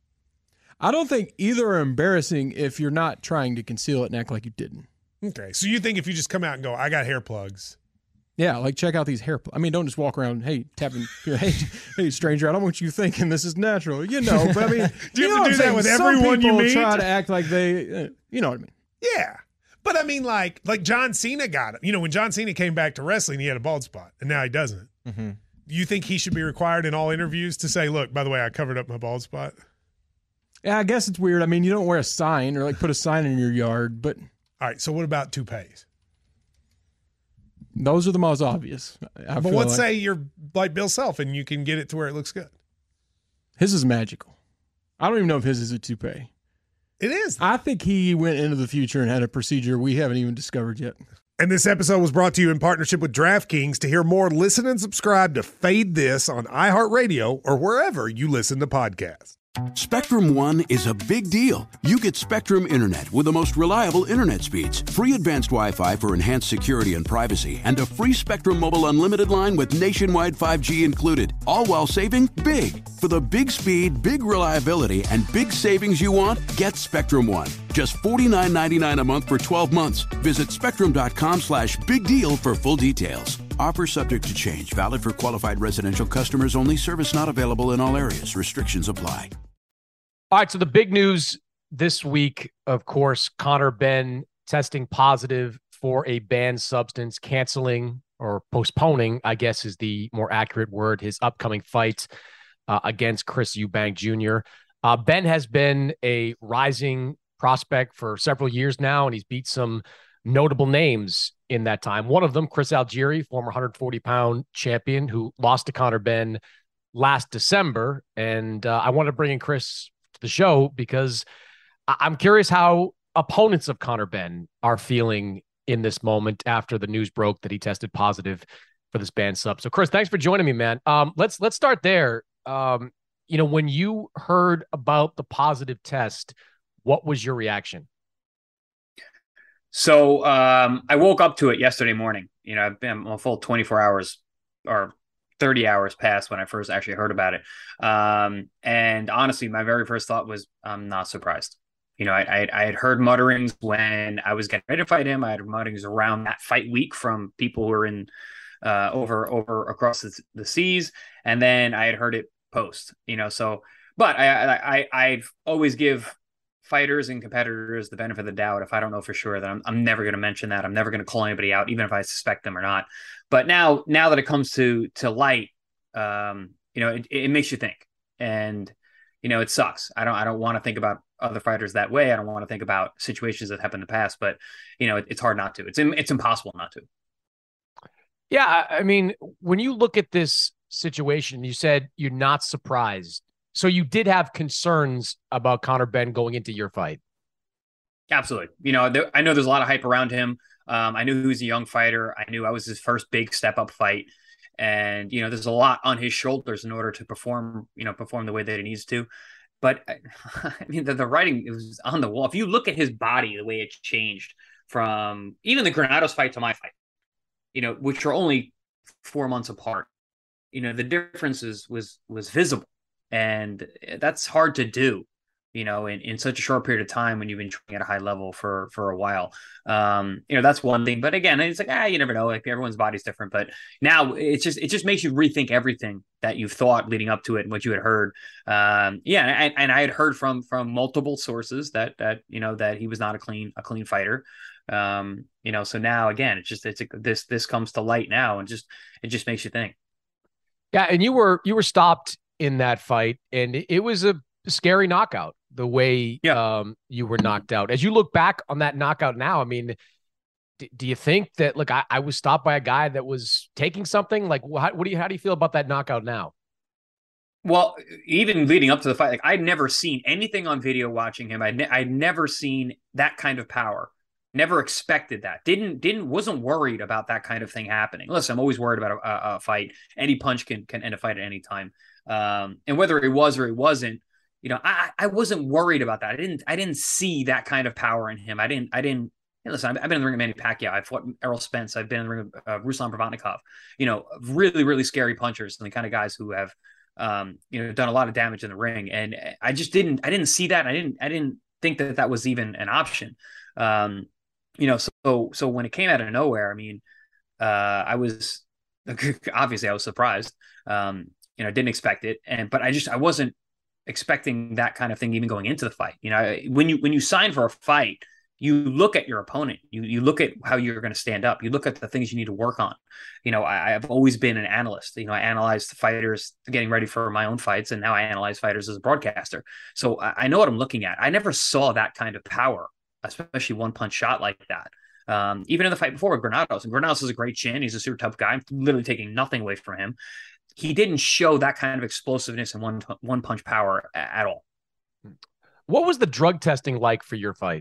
I don't think either are embarrassing if you're not trying to conceal it and act like you didn't. Okay, so you think if you just come out and go, I got hair plugs. Yeah, like check out these hair plugs. I mean, don't just walk around, tapping, hey, stranger, I don't want you thinking this is natural. But I mean. Do you have to do that with everyone you meet? Some people try to act like they, you know what I mean. Yeah, but I mean like John Cena got it. You know, when John Cena came back to wrestling, he had a bald spot, and now he doesn't. Mm-hmm. you think he should be required in all interviews to say, look, by the way, I covered up my bald spot? Yeah, I guess it's weird. I mean, you don't wear a sign or like put a sign in your yard, but. All right, so what about toupees? Those are the most obvious. But let's say you're like Bill Self and you can get it to where it looks good. His is magical. I don't even know if his is a toupee. It is. I think he went into the future and had a procedure we haven't even discovered yet. And this episode was brought to you in partnership with DraftKings. To hear more, listen and subscribe to Fade This on iHeartRadio or wherever you listen to podcasts. Spectrum One is a big deal. You get Spectrum Internet with the most reliable internet speeds, free advanced Wi-Fi for enhanced security and privacy, and a free Spectrum Mobile Unlimited line with nationwide 5G included, all while saving big. For the big speed, big reliability, and big savings you want, get Spectrum One. Just $49.99 a month for 12 months. Visit spectrum.com/big deal for full details. Offer subject to change. Valid for qualified residential customers only. Service not available in all areas. Restrictions apply. All right, so the big news this week, of course, Conor Benn testing positive for a banned substance, canceling or postponing, I guess is the more accurate word, his upcoming fight against Chris Eubank Jr. Benn has been a rising prospect for several years now, and he's beat some notable names in that time. One of them, Chris Algieri, former 140-pound champion who lost to Conor Benn last December. And I want to bring in Chris to the show because I'm curious how opponents of Conor Benn are feeling in this moment after the news broke that he tested positive for this banned sub. So Chris, thanks for joining me, man. Let's start there. When you heard about the positive test, what was your reaction? So I woke up to it yesterday morning. I've been a full 24 hours or 30 hours past when I first actually heard about it. And honestly, my very first thought was, I'm not surprised. I had heard mutterings when I was getting ready to fight him. I had mutterings around that fight week from people who were in over across the seas. And then I had heard it post, but I've always give fighters and competitors the benefit of the doubt. If I don't know for sure, that I'm never going to mention that. I'm never going to call anybody out, even if I suspect them or not. But now that it comes to light, it makes you think, and it sucks. I don't want to think about other fighters that way. I don't want to think about situations that happened in the past, but it's hard not to. It's impossible not to. Yeah, I mean, when you look at this situation, you said you're not surprised. So you did have concerns about Conor Benn going into your fight. Absolutely. I know there's a lot of hype around him. I knew he was a young fighter. I knew I was his first big step up fight. And, there's a lot on his shoulders in order to perform the way that he needs to. But I mean, the writing was on the wall. If you look at his body, the way it changed from even the Granados fight to my fight, which are only 4 months apart, the differences was visible. And that's hard to do, in such a short period of time when you've been training at a high level for a while. That's one thing. But again, it's like, you never know. Like everyone's body's different. But now it just makes you rethink everything that you've thought leading up to it and what you had heard. And I had heard from multiple sources that he was not a clean fighter. So now again, this comes to light now, and it just makes you think. Yeah, and you were stopped in that fight, and it was a scary knockout the way you were knocked out. As you look back on that knockout now, I mean, do you think that, look, I was stopped by a guy that was taking something? Like, how do you feel about that knockout now? Well, even leading up to the fight, like I'd never seen anything on video watching him. I'd never seen that kind of power. Never expected that. Wasn't worried about that kind of thing happening. Listen, I'm always worried about a fight. Any punch can end a fight at any time. And whether it was or it wasn't, I wasn't worried about that. I didn't see that kind of power in him. I didn't. Listen, I've been in the ring of Manny Pacquiao. I've fought Errol Spence. I've been in the ring of Ruslan Provodnikov. Really, really scary punchers and the kind of guys who have, done a lot of damage in the ring. And I didn't see that. And I didn't think that was even an option. So when it came out of nowhere, I mean, I was surprised. Didn't expect it. But I wasn't expecting that kind of thing even going into the fight. When you sign for a fight, you look at your opponent. You look at how you're going to stand up. You look at the things you need to work on. I've always been an analyst. I analyzed the fighters getting ready for my own fights, and now I analyze fighters as a broadcaster. So I know what I'm looking at. I never saw that kind of power, especially one-punch shot like that. Even in the fight before with Granados. And Granados is a great chin. He's a super tough guy. I'm literally taking nothing away from him. He didn't show that kind of explosiveness and one-punch power at all. What was the drug testing like for your fight?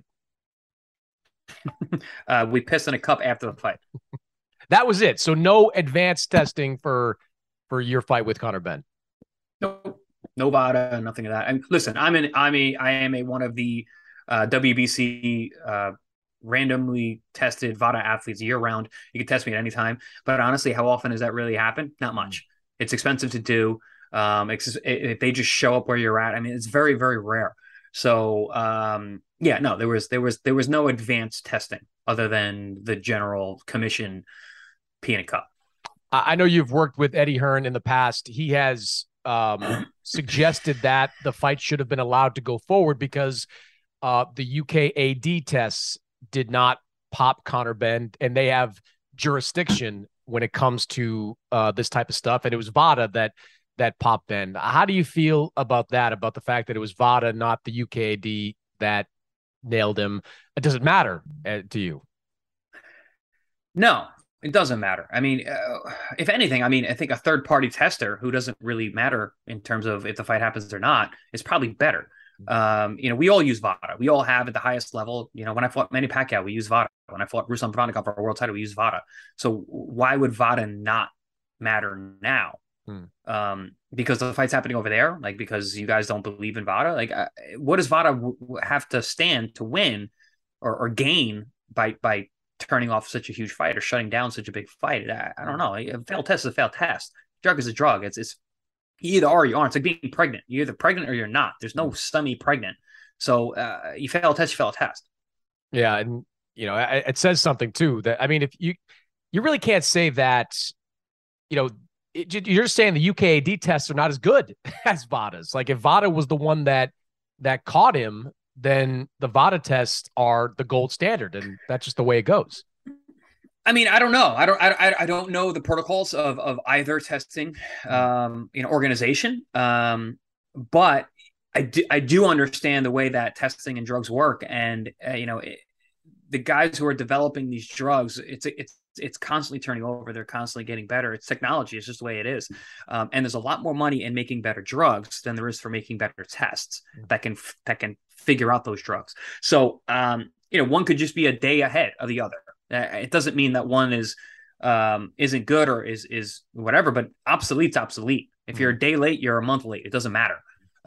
We pissed in a cup after the fight. That was it. So no advanced testing for your fight with Conor Benn. No VADA, nothing of that. And listen, I am one of the WBC randomly tested VADA athletes year round. You can test me at any time. But honestly, how often does that really happen? Not much. It's expensive to do. If they just show up where you're at, it's very, very rare. So there was no advanced testing other than the general commission peanut cup. I know you've worked with Eddie Hearn in the past. He has suggested that the fight should have been allowed to go forward because the UKAD tests did not pop Conor Benn, and they have jurisdiction when it comes to this type of stuff. And it was VADA that popped Benn. How do you feel about that, about the fact that it was VADA, not the UKAD, that nailed him? It doesn't matter to you. No, it doesn't matter. If anything, I think a third-party tester who doesn't really matter in terms of if the fight happens or not is probably better. We all use VADA. We all have at the highest level. When I fought Manny Pacquiao, we use VADA. When I fought Ruslan Provodnikov for a world title, we use VADA. So why would VADA not matter now? Because the fight's happening over there, because you guys don't believe in VADA. What does VADA have to stand to win or gain by turning off such a huge fight or shutting down such a big fight? I don't know. A failed test is a failed test. Drug is a drug. It's you either are or you aren't. It's like being pregnant. You're either pregnant or you're not. There's no semi-pregnant. So you fail a test, you fail a test. Yeah, and it says something too that if you really can't say that. You're just saying the UKAD tests are not as good as VADA's. If VADA was the one that caught him, then the VADA tests are the gold standard, and that's just the way it goes. I don't know. I don't know the protocols of either testing, organization. But I do understand the way that testing and drugs work, and the guys who are developing these drugs, it's constantly turning over. They're constantly getting better. It's technology. It's just the way it is. And there's a lot more money in making better drugs than there is for making better tests that can figure out those drugs. So, one could just be a day ahead of the other. It doesn't mean that one isn't good or is whatever, but obsolete's obsolete. If you're a day late, you're a month late. It doesn't matter.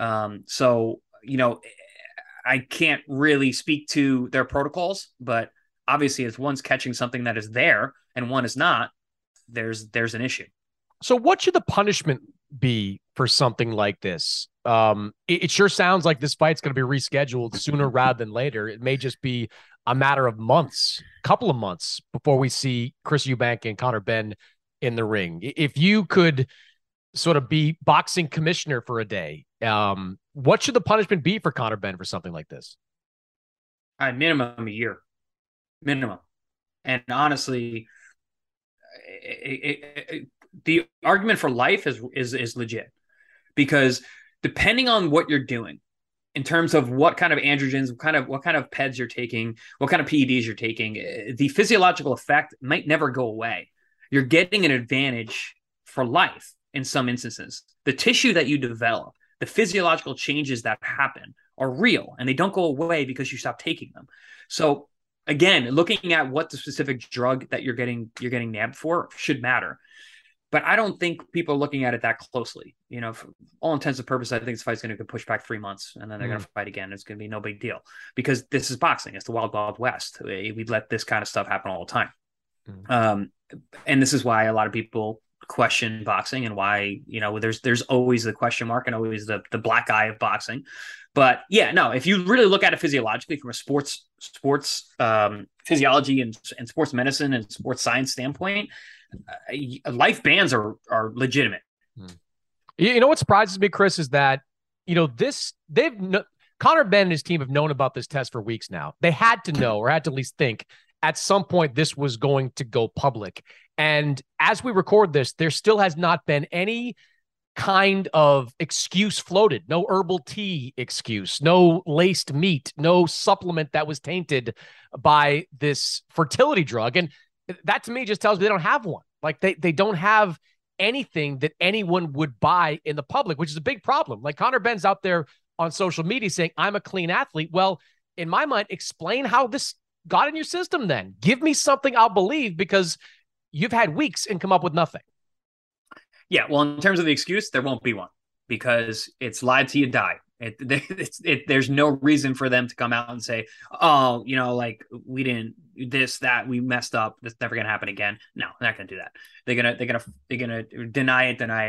I can't really speak to their protocols, but obviously if one's catching something that is there and one is not, there's an issue. So what should the punishment be for something like this? It sure sounds like this fight's going to be rescheduled sooner rather than later. It may just be a matter of months, couple of months before we see Chris Eubank and Conor Benn in the ring. If you could sort of be boxing commissioner for a day, what should the punishment be for Conor Benn for something like this? Minimum a year. Minimum. And honestly, the argument for life is legit, because depending on what you're doing in terms of what kind of androgens, what kind of PEDs you're taking, what kind of PEDs you're taking, the physiological effect might never go away. You're getting an advantage for life in some instances. The tissue that you develop, the physiological changes that happen are real, and they don't go away because you stop taking them. So again, looking at what the specific drug that you're getting nabbed for should matter. But I don't think people are looking at it that closely. For all intents and purposes, I think this fight's going to get pushed back 3 months, and then they're going to fight again. It's going to be no big deal, because this is boxing. It's the wild, wild west. We let this kind of stuff happen all the time. And this is why a lot of people question boxing, and why, there's always the question mark and always the black eye of boxing. But yeah, no, if you really look at it physiologically from a sports physiology and sports medicine and sports science standpoint, life bans are legitimate. What surprises me, Chris, is that they've Connor Benn and his team have known about this test for weeks now. They had to know, or had to at least think, at some point this was going to go public. And as we record this, there still has not been any kind of excuse floated. No herbal tea excuse, no laced meat, no supplement that was tainted by this fertility drug. And that to me just tells me they don't have one. Like they don't have anything that anyone would buy in the public, which is a big problem. Like Connor Benn's out there on social media saying, I'm a clean athlete. Well, in my mind, explain how this got in your system then. Give me something I'll believe, because you've had weeks and come up with nothing. Yeah, well, in terms of the excuse, there won't be one, because it's lied to you, die. There's no reason for them to come out and say, oh, like we didn't this, that, we messed up. That's never going to happen again. No, they're not going to do that. They're going to deny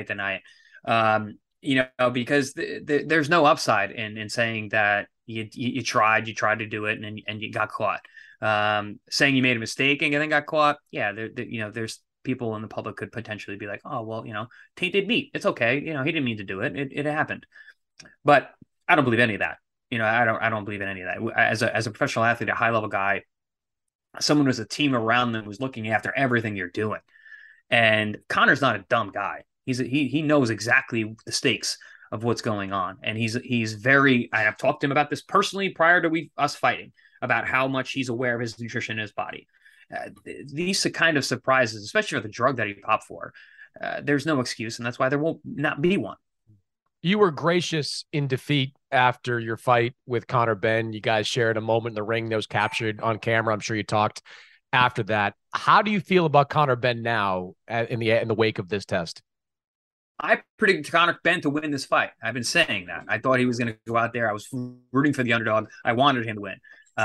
it. Because there's no upside in saying that you tried to do it and you got caught. Saying you made a mistake and then got caught. Yeah, there's people in the public could potentially be like, oh, well, tainted meat. It's okay. He didn't mean to do it. It happened. But I don't believe any of that. I don't believe in any of that. As a professional athlete, a high level guy, someone who's a team around them who's looking after everything you're doing. And Connor's not a dumb guy. He knows exactly the stakes of what's going on. And he's very, I've talked to him about this personally prior to us fighting, about how much he's aware of his nutrition in his body. These kind of surprises, especially for the drug that he popped for, there's no excuse. And that's why there won't not be one. You were gracious in defeat after your fight with Connor Benn. You guys shared a moment in the ring that was captured on camera. I'm sure you talked after that. How do you feel about Connor Benn now in the wake of this test? I predicted Connor Benn to win this fight. I've been saying that. I thought he was going to go out there. I was rooting for the underdog. I wanted him to win.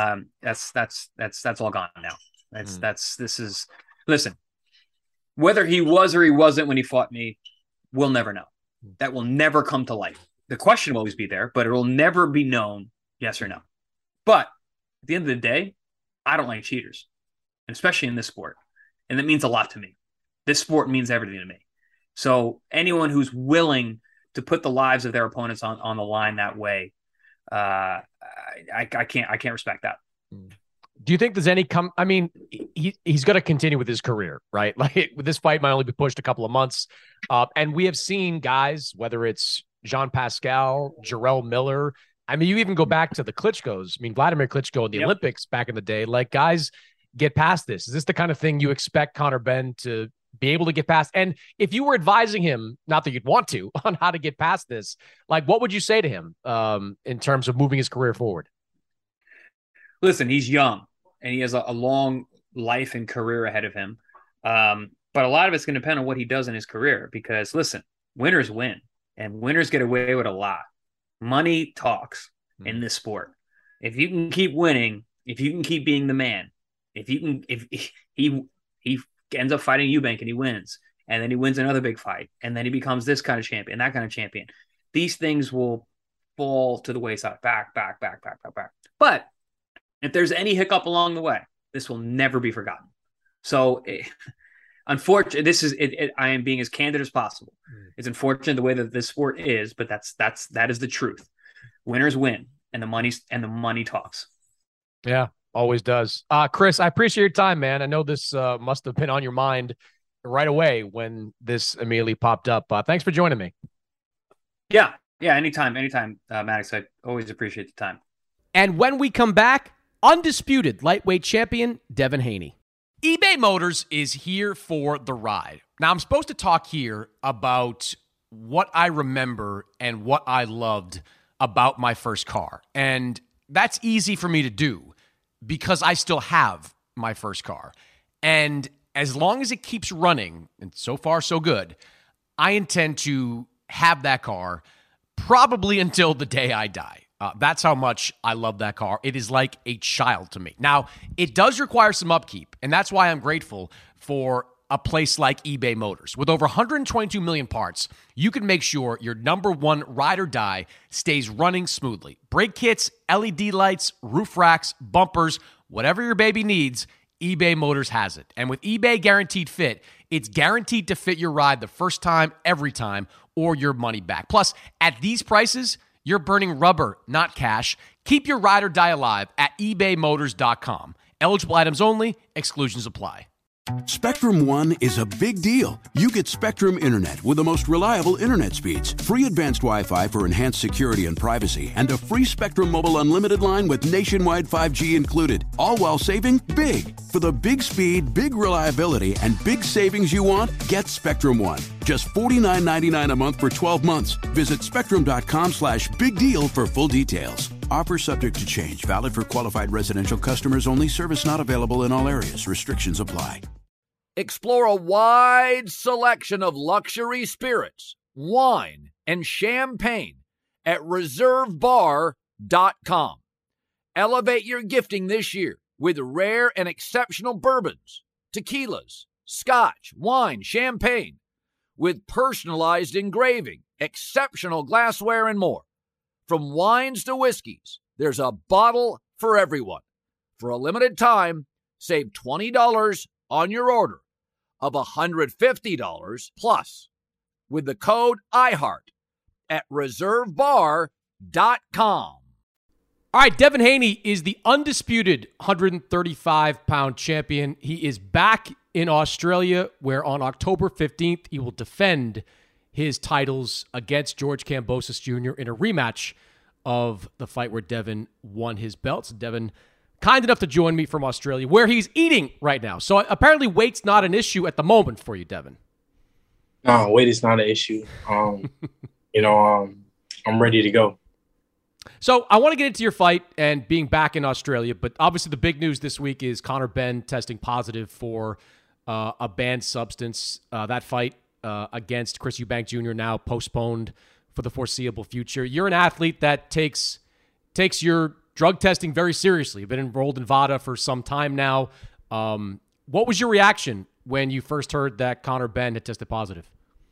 That's all gone now. Listen, whether he was or he wasn't when he fought me, we'll never know. That will never come to light. The question will always be there, but it will never be known yes or no. But at the end of the day, I don't like cheaters, and especially in this sport. And that means a lot to me. This sport means everything to me. So anyone who's willing to put the lives of their opponents on the line that way, I can't respect that. Do you think there's any he's going to continue with his career, right? Like this fight might only be pushed a couple of months. And we have seen guys, whether it's Jean Pascal, Jarrell Miller. I mean, you even go back to the Klitschko's. I mean, Vladimir Klitschko in the Olympics back in the day, like guys get past this. Is this the kind of thing you expect Connor Benn to be able to get past? And if you were advising him, not that you'd want to, on how to get past this, like what would you say to him in terms of moving his career forward? Listen, he's young and he has a long life and career ahead of him. But a lot of it's going to depend on what he does in his career, because listen, winners win and winners get away with a lot. Money talks in this sport. If you can keep winning, if you can keep being the man, if he ends up fighting Eubank and he wins, and then he wins another big fight, and then he becomes this kind of champion, that kind of champion, these things will fall to the wayside, back. But if there's any hiccup along the way, this will never be forgotten. So, unfortunately, I am being as candid as possible. It's unfortunate the way that this sport is, but that is the truth. Winners win, and the money talks. Yeah, always does. Chris, I appreciate your time, man. I know this must have been on your mind right away when this immediately popped up. Thanks for joining me. Yeah, anytime, Maddox. I always appreciate the time. And when we come back, undisputed lightweight champion Devin Haney. eBay Motors is here for the ride. Now, I'm supposed to talk here about what I remember and what I loved about my first car. And that's easy for me to do because I still have my first car. And as long as it keeps running, and so far so good, I intend to have that car probably until the day I die. That's how much I love that car. It is like a child to me. Now, it does require some upkeep, and that's why I'm grateful for a place like eBay Motors. With over 122 million parts, you can make sure your number one ride or die stays running smoothly. Brake kits, LED lights, roof racks, bumpers, whatever your baby needs, eBay Motors has it. And with eBay Guaranteed Fit, it's guaranteed to fit your ride the first time, every time, or your money back. Plus, at these prices, You're burning rubber, not cash. Keep your ride or die alive at ebaymotors.com. Eligible items only. Exclusions apply. Spectrum One is a big deal. You get Spectrum Internet with the most reliable internet speeds, free advanced Wi-Fi for enhanced security and privacy, and a free Spectrum Mobile Unlimited line with nationwide 5G included, all while saving big. For the big speed, big reliability, and big savings you want, get Spectrum One. Just $49.99 a month for 12 months. Visit spectrum.com/big deal for full details. Offer subject to change. Valid for qualified residential customers only. Service not available in all areas. Restrictions apply. Explore a wide selection of luxury spirits, wine, and champagne at reservebar.com. Elevate your gifting this year with rare and exceptional bourbons, tequilas, scotch, wine, champagne, with personalized engraving, exceptional glassware, and more. From wines to whiskeys, there's a bottle for everyone. For a limited time, save $20 on your order of $150 plus with the code IHEART at reservebar.com. All right, Devin Haney is the undisputed 135-pound champion. He is back in Australia, where on October 15th, he will defend his titles against George Kambosos Jr. in a rematch of the fight where Devin won his belts. Devin, kind enough to join me from Australia, where he's eating right now. So apparently weight's not an issue at the moment for you, Devin. No, weight is not an issue. I'm ready to go. So I want to get into your fight and being back in Australia, but obviously the big news this week is Conor Benn testing positive for a banned substance. That fight against Chris Eubank Jr. now postponed for the foreseeable future. You're an athlete that takes your drug testing very seriously. You've been enrolled in VADA for some time now. What was your reaction when you first heard that Conor Benn had tested positive?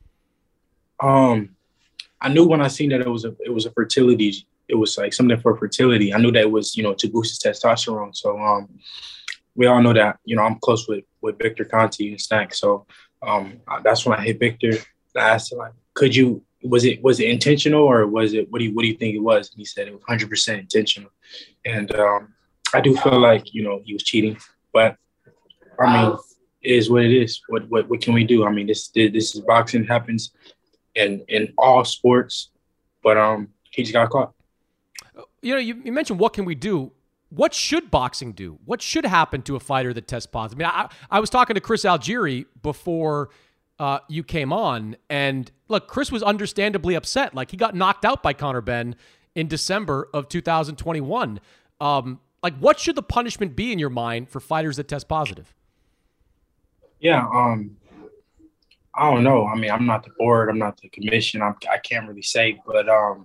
I knew when I seen that it was a fertility. It was like something for fertility. I knew that it was, to boost his testosterone. So we all know that, I'm close with Victor Conte and Stack. So that's when I hit Victor. I asked him, like, was it intentional, or was it, what do you think it was? And he said it was 100% intentional. And I do feel like, he was cheating, but I mean, it is what it is. What can we do? I mean, this is boxing, happens in all sports, but he just got caught. You mentioned what can we do? What should boxing do? What should happen to a fighter that tests positive? I mean, I was talking to Chris Algieri before you came on, and look, Chris was understandably upset. Like, he got knocked out by Conor Benn in December of 2021. Like, what should the punishment be in your mind for fighters that test positive? Yeah, I don't know. I mean, I'm not the board. I'm not the commission. I can't really say, but I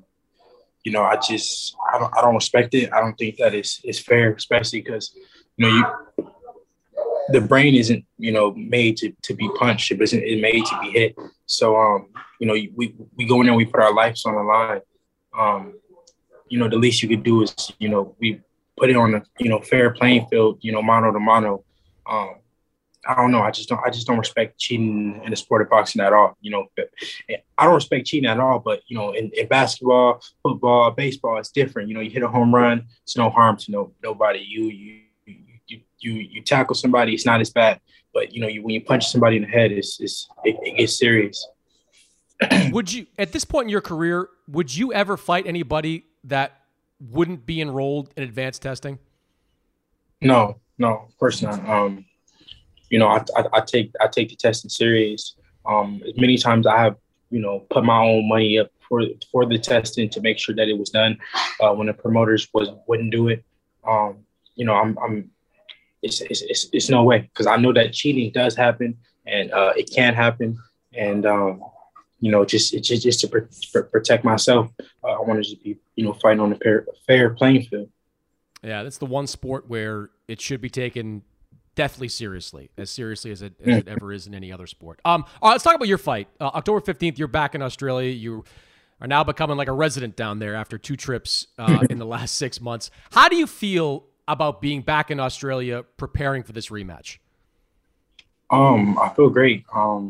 don't respect it. I don't think that it's fair, especially because the brain isn't made to be punched. It's made to be hit. So we go in there, we put our lives on the line. The least you could do is we put it on a fair playing field. Mano to mano. I don't know. I just don't respect cheating in the sport of boxing at all. I don't respect cheating at all. But in basketball, football, baseball, it's different. You hit a home run, it's no harm to nobody. You tackle somebody, it's not as bad. But when you punch somebody in the head, it gets serious. Would you, at this point in your career, would you ever fight anybody that wouldn't be enrolled in advanced testing? No, of course not. I take the testing serious. As many times I have, put my own money up for the testing to make sure that it was done. When the promoters wouldn't do it, it's no way, because I know that cheating does happen and it can happen, and just to protect myself, I wanted to be fighting on a fair playing field. Yeah, that's the one sport where it should be taken deathly seriously as it ever is in any other sport. All right, let's talk about your fight. October 15th, you're back in Australia. You are now becoming like a resident down there after 2 trips in the last 6 months. How do you feel about being back in Australia preparing for this rematch? I feel great.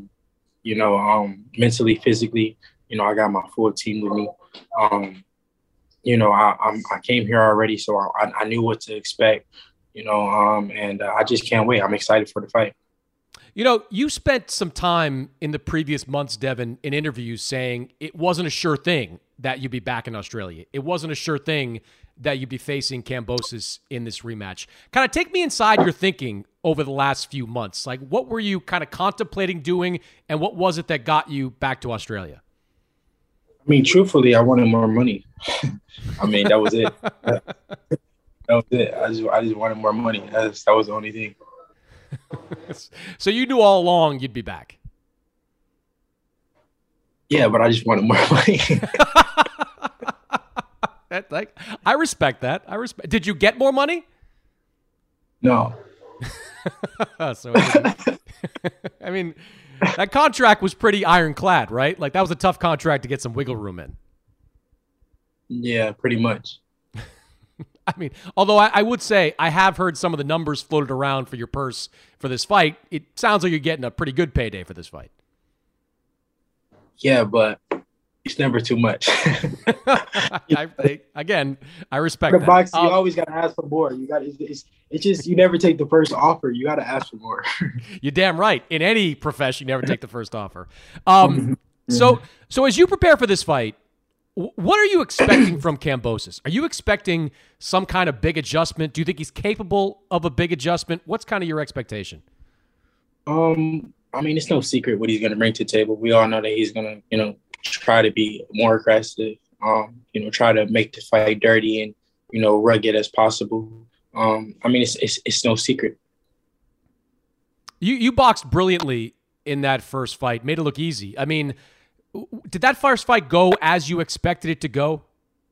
Mentally, physically, I got my full team with me. I came here already, so I knew what to expect, and I just can't wait. I'm excited for the fight. You spent some time in the previous months, Devin, in interviews saying it wasn't a sure thing that you'd be back in Australia. It wasn't a sure thing that you'd be facing Kambosos in this rematch. Kind of take me inside your thinking over the last few months. Like, what were you kind of contemplating doing, and what was it that got you back to Australia? I mean, truthfully, I wanted more money. I mean, that was it. That was it. I just wanted more money. That was the only thing. So you knew all along you'd be back. Yeah, but I just wanted more money. I respect that. Did you get more money? No. So I mean, that contract was pretty ironclad, right? Like, that was a tough contract to get some wiggle room in. Yeah, pretty much. I mean, although I would say I have heard some of the numbers floated around for your purse for this fight. It sounds like you're getting a pretty good payday for this fight. Yeah, but it's never too much. Again, I respect that. Boxing, you always got to ask for more. It's just you never take the first offer. You got to ask for more. You're damn right. In any profession, you never take the first offer. So as you prepare for this fight, what are you expecting from Kambosos? Are you expecting some kind of big adjustment? Do you think he's capable of a big adjustment? What's kind of your expectation? I mean, it's no secret what he's going to bring to the table. We all know that he's going to, try to be more aggressive, try to make the fight dirty and, rugged as possible. I mean, it's no secret. You boxed brilliantly in that first fight, made it look easy. I mean, did that first fight go as you expected it to go?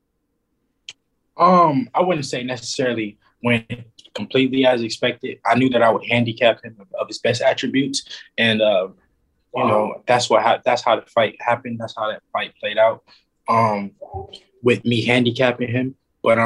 I wouldn't say necessarily went completely as expected. I knew that I would handicap him of his best attributes, and that's how the fight happened. That's how that fight played out. With me handicapping him, but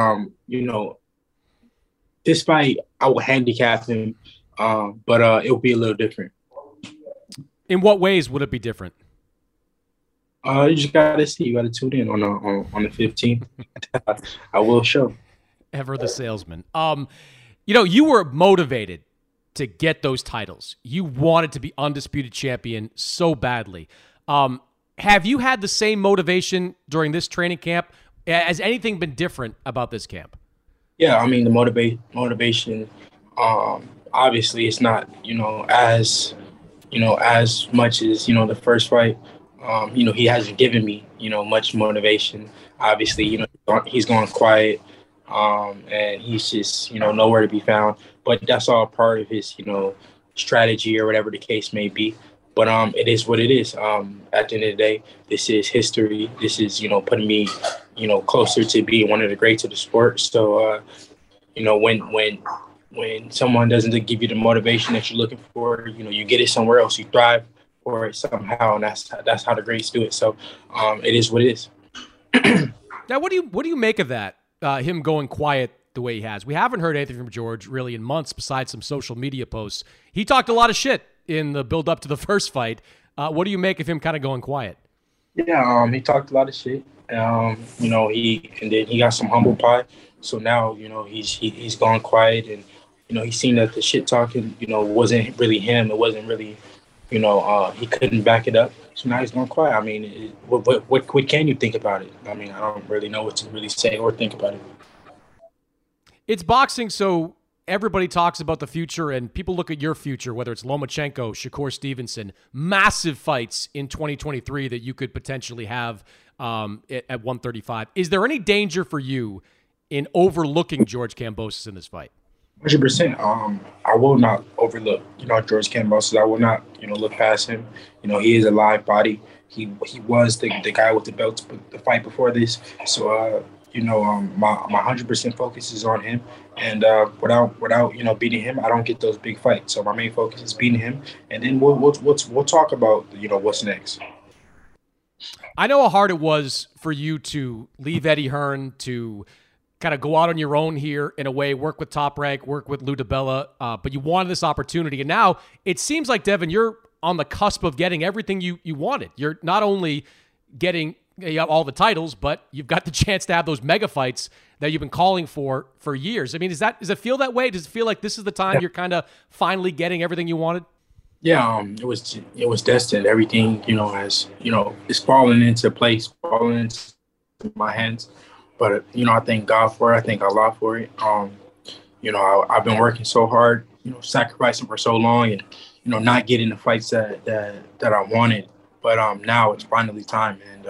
this fight I will handicap him, but it will be a little different. In what ways would it be different? You just gotta see. You gotta tune in on the 15th. I will show. Ever the salesman. You were motivated to get those titles. You wanted to be undisputed champion so badly. Have you had the same motivation during this training camp? Has anything been different about this camp? Yeah, I mean, the motivation. Obviously, it's not as much as the first fight. He hasn't given me, much motivation. Obviously, he's gone quiet, and he's just, nowhere to be found. But that's all part of his, strategy or whatever the case may be. But it is what it is. At the end of the day, this is history. This is, putting me, closer to being one of the greats of the sport. So, when someone doesn't give you the motivation that you're looking for, you get it somewhere else. You thrive for it somehow, and that's how the greats do it. So it is what it is. Now, what do you make of that? Him going quiet the way he has. We haven't heard anything from George really in months, besides some social media posts. He talked a lot of shit in the build up to the first fight. What do you make of him kind of going quiet? Yeah, he talked a lot of shit. He got some humble pie. So now he's gone quiet, and he's seen that the shit talking wasn't really him. It wasn't really. He couldn't back it up. So now he's gone quiet. I mean, what can you think about it? I mean, I don't really know what to really say or think about it. It's boxing, so everybody talks about the future, and people look at your future, whether it's Lomachenko, Shakur Stevenson, massive fights in 2023 that you could potentially have at 135. Is there any danger for you in overlooking George Kambosos in this fight? 100%. I will not overlook, George Kambosos. I will not, look past him. He is a live body. He was the guy with the belts, the fight before this. So, my 100% focus is on him. And without beating him, I don't get those big fights. So my main focus is beating him, and then we'll talk about what's next. I know how hard it was for you to leave Eddie Hearn to kind of go out on your own here in a way, work with Top Rank, work with Lou DiBella, but you wanted this opportunity. And now it seems like, Devin, you're on the cusp of getting everything you wanted. You're not only getting you have all the titles, but you've got the chance to have those mega fights that you've been calling for years. I mean, does it feel that way? Does it feel like this is the time you're kind of finally getting everything you wanted? Yeah, it was destined. Everything, is falling into place, falling into my hands. But, I thank God for it. I thank Allah for it. I've been working so hard, sacrificing for so long and, not getting the fights that I wanted. But now it's finally time, and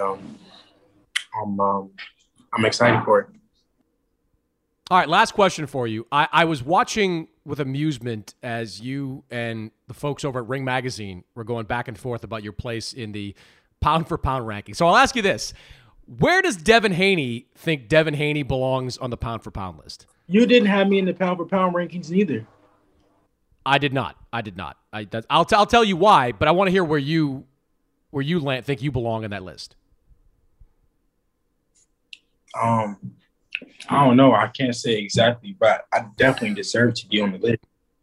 I'm excited for it. All right, last question for you. I was watching with amusement as you and the folks over at Ring Magazine were going back and forth about your place in the pound-for-pound ranking. So I'll ask you this. Where does Devin Haney think Devin Haney belongs on the pound-for-pound list? You didn't have me in the pound-for-pound rankings neither. I did not. I'll tell you why, but I want to hear where you think you belong in that list. I don't know. I can't say exactly, but I definitely deserve to be on the list.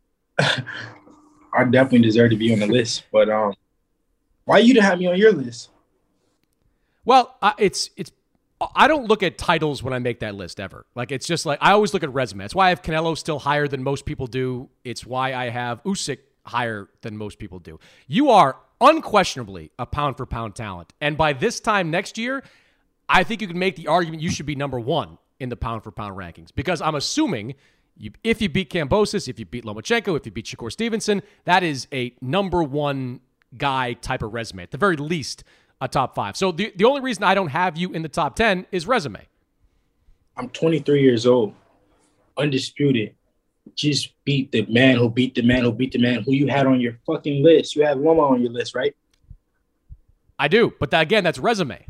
I definitely deserve to be on the list. But why you didn't have me on your list? Well, it's I don't look at titles when I make that list ever. Like, it's just like I always look at resume. That's why I have Canelo still higher than most people do. It's why I have Usyk higher than most people do. You are unquestionably a pound-for-pound talent. And by this time next year, I think you can make the argument you should be number one in the pound-for-pound rankings. Because I'm assuming if you beat Kambosos, if you beat Lomachenko, if you beat Shakur Stevenson, that is a number one guy type of resume. At the very least, a top 5. So the only reason I don't have you in the top 10 is resume. I'm 23 years old, undisputed. Just beat the man who beat the man who beat the man who you had on your fucking list. You have Loma on your list, right? I do, but again, that's resume.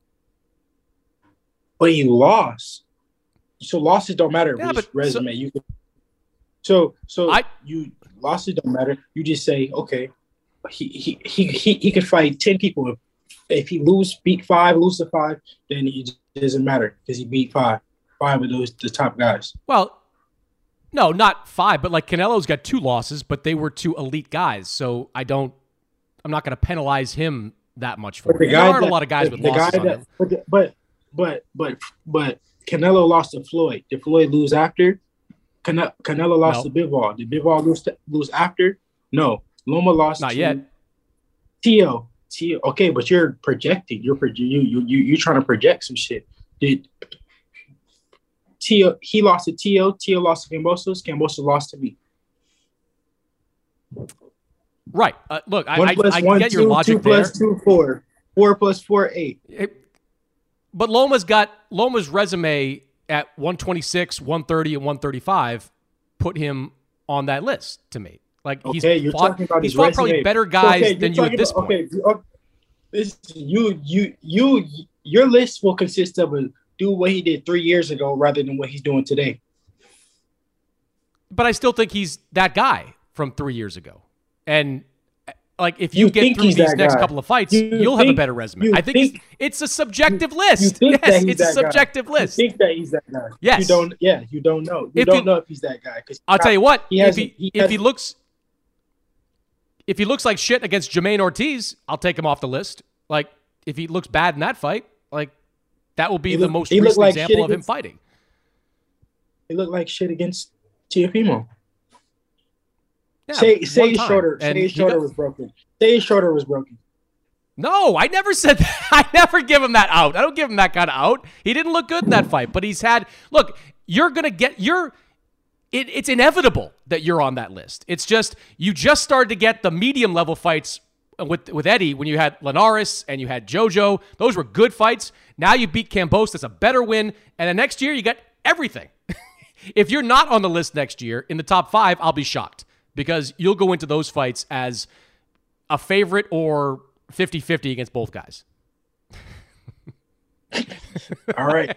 But you lost. So losses don't matter. Yeah, but resume. You losses don't matter. You just say, okay, he could fight 10 people. If he beat 5, lose to 5, then it doesn't matter because he beat 5 of those the top guys. Well, no, not 5, but like Canelo's got 2 losses, but they were 2 elite guys. So I'm not going to penalize him that much for it. There aren't a lot of guys with losses on him. But Canelo lost to Floyd. Did Floyd lose after? Canelo lost to Bivol. Did Bivol lose after? No. Loma lost not yet. Tio. Okay, but you're projecting. You're trying to project some shit. Did Tio? He lost to Tio. Tio lost to Kambosos. Kambosos lost to me. Right. Look, I get your logic 2 plus 2, 4. 4 plus 4, 8. But Loma's resume at 126, 130, and 135 put him on that list to me. Like, he's fought probably better guys than you at this point. Your list will consist of do what he did 3 years ago rather than what he's doing today. But I still think he's that guy from 3 years ago. And like, if you get through these next couple of fights, you'll have a better resume. I think it's a subjective list. Yes, it's a subjective list. You think that he's that guy. Yes. You don't know. You don't know if he's that guy. I'll tell you what, if he looks like shit against Jermaine Ortiz, I'll take him off the list. Like, if he looks bad in that fight, like, that will be the most recent example of him fighting. He looked like shit against Teofimo. Yeah, say his shoulder was broken. Say his shoulder was broken. No, I never said that. I never give him that out. I don't give him that kind of out. He didn't look good in that fight, but he's had. Look, it's inevitable that you're on that list. It's just you just started to get the medium level fights with Eddie when you had Linares and you had JoJo. Those were good fights. Now you beat Kambosos. That's a better win. And then next year you got everything. If you're not on the list next year in the top 5, I'll be shocked. Because you'll go into those fights as a favorite or 50-50 against both guys. All right.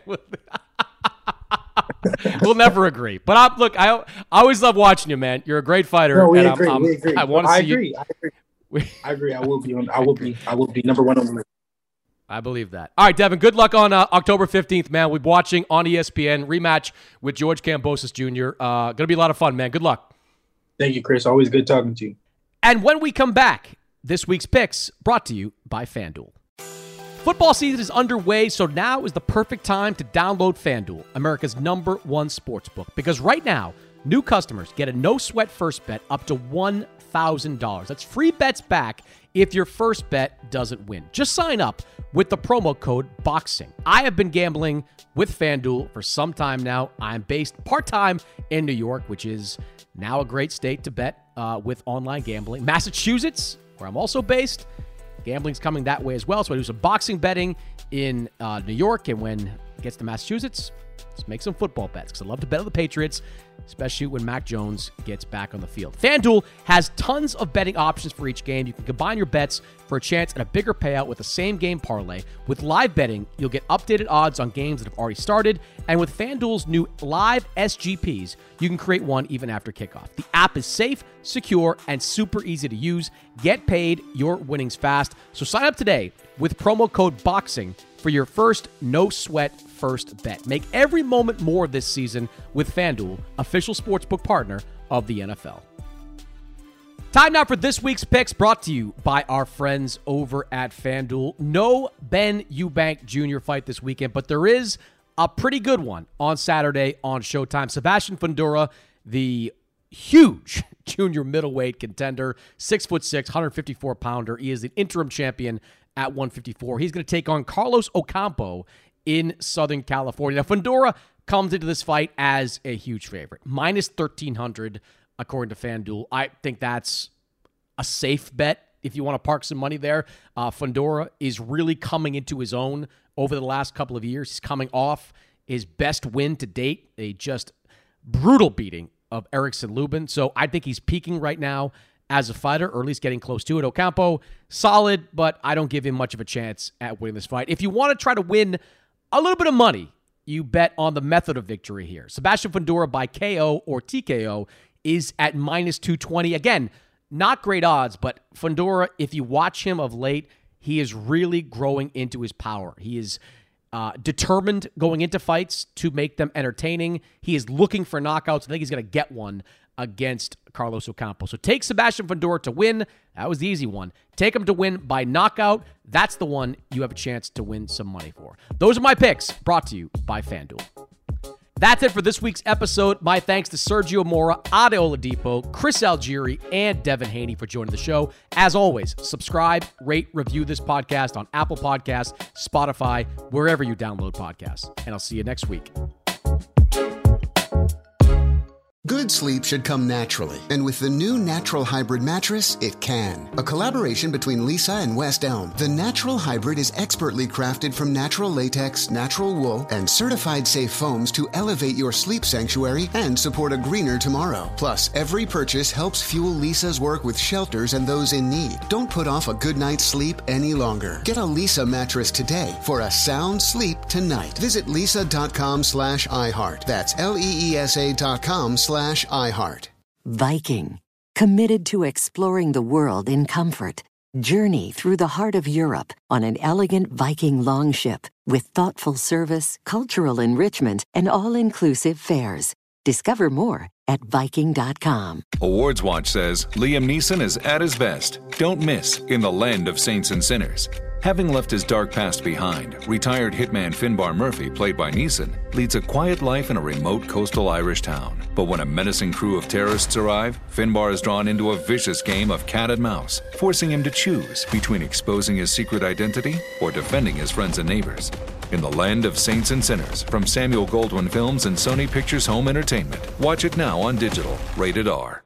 We'll never agree. But I always love watching you, man. You're a great fighter. No, we agree. I want to see you. I agree. I will be number 1 on the list. I believe that. All right, Devin, good luck on October 15th, man. We'll be watching on ESPN, rematch with George Kambosos Jr. Going to be a lot of fun, man. Good luck. Thank you, Chris. Always good talking to you. And when we come back, this week's picks brought to you by FanDuel. Football season is underway, so now is the perfect time to download FanDuel, America's #1 sportsbook. Because right now, new customers get a no-sweat first bet up to $1,000. That's free bets back if your first bet doesn't win. Just sign up with the promo code BOXING. I have been gambling with FanDuel for some time now. I'm based part-time in New York, which is now a great state to bet with online gambling. Massachusetts, where I'm also based, gambling's coming that way as well. So I do some boxing betting in New York, and when it gets to Massachusetts, let's make some football bets because I love to bet on the Patriots, especially when Mac Jones gets back on the field. FanDuel has tons of betting options for each game. You can combine your bets for a chance at a bigger payout with the same game parlay. With live betting, you'll get updated odds on games that have already started. And with FanDuel's new live SGPs, you can create one even after kickoff. The app is safe, secure, and super easy to use. Get paid your winnings fast. So sign up today with promo code BOXING for your first no-sweat first bet. Make every moment more this season with FanDuel, official sportsbook partner of the NFL. Time now for this week's picks, brought to you by our friends over at FanDuel. No Ben Eubank Jr. fight this weekend, but there is a pretty good one on Saturday on Showtime. Sebastian Fundora, the huge junior middleweight contender, 6'6", 154-pounder. He is the interim champion at 154. He's going to take on Carlos Ocampo in Southern California. Now, Fundora comes into this fight as a huge favorite, minus 1,300 according to FanDuel. I think that's a safe bet if you want to park some money there. Fundora is really coming into his own over the last couple of years. He's coming off his best win to date, a just brutal beating of Erickson Lubin. So I think he's peaking right now as a fighter, or at least getting close to it. Ocampo, solid, but I don't give him much of a chance at winning this fight. If you want to try to win a little bit of money, you bet on the method of victory here. Sebastian Fundora by KO or TKO is at minus 220. Again, not great odds, but Fundora, if you watch him of late, he is really growing into his power. He is determined going into fights to make them entertaining. He is looking for knockouts. I think he's going to get one against Carlos Ocampo. So take Sebastian Fundora to win. That was the easy one. Take him to win by knockout. That's the one you have a chance to win some money for. Those are my picks, brought to you by FanDuel. That's it for this week's episode. My thanks to Sergio Mora, Ade Oladipo, Chris Algieri, and Devin Haney for joining the show. As always, subscribe, rate, review this podcast on Apple Podcasts, Spotify, wherever you download podcasts. And I'll see you next week. Good sleep should come naturally, and with the new Natural Hybrid mattress, it can. A collaboration between Leesa and West Elm, the Natural Hybrid is expertly crafted from natural latex, natural wool, and certified safe foams to elevate your sleep sanctuary and support a greener tomorrow. Plus, every purchase helps fuel Leesa's work with shelters and those in need. Don't put off a good night's sleep any longer. Get a Leesa mattress today for a sound sleep tonight. Visit leesa.com/iHeart. That's LEESA.com/iHeart. Viking, committed to exploring the world in comfort. Journey through the heart of Europe on an elegant Viking longship with thoughtful service, cultural enrichment, and all-inclusive fares. Discover more at Viking.com. Awards Watch says Liam Neeson is at his best. Don't miss In the Land of Saints and Sinners. Having left his dark past behind, retired hitman Finbar Murphy, played by Neeson, leads a quiet life in a remote coastal Irish town. But when a menacing crew of terrorists arrive, Finbar is drawn into a vicious game of cat and mouse, forcing him to choose between exposing his secret identity or defending his friends and neighbors. In the Land of Saints and Sinners, from Samuel Goldwyn Films and Sony Pictures Home Entertainment. Watch it now on digital. Rated R.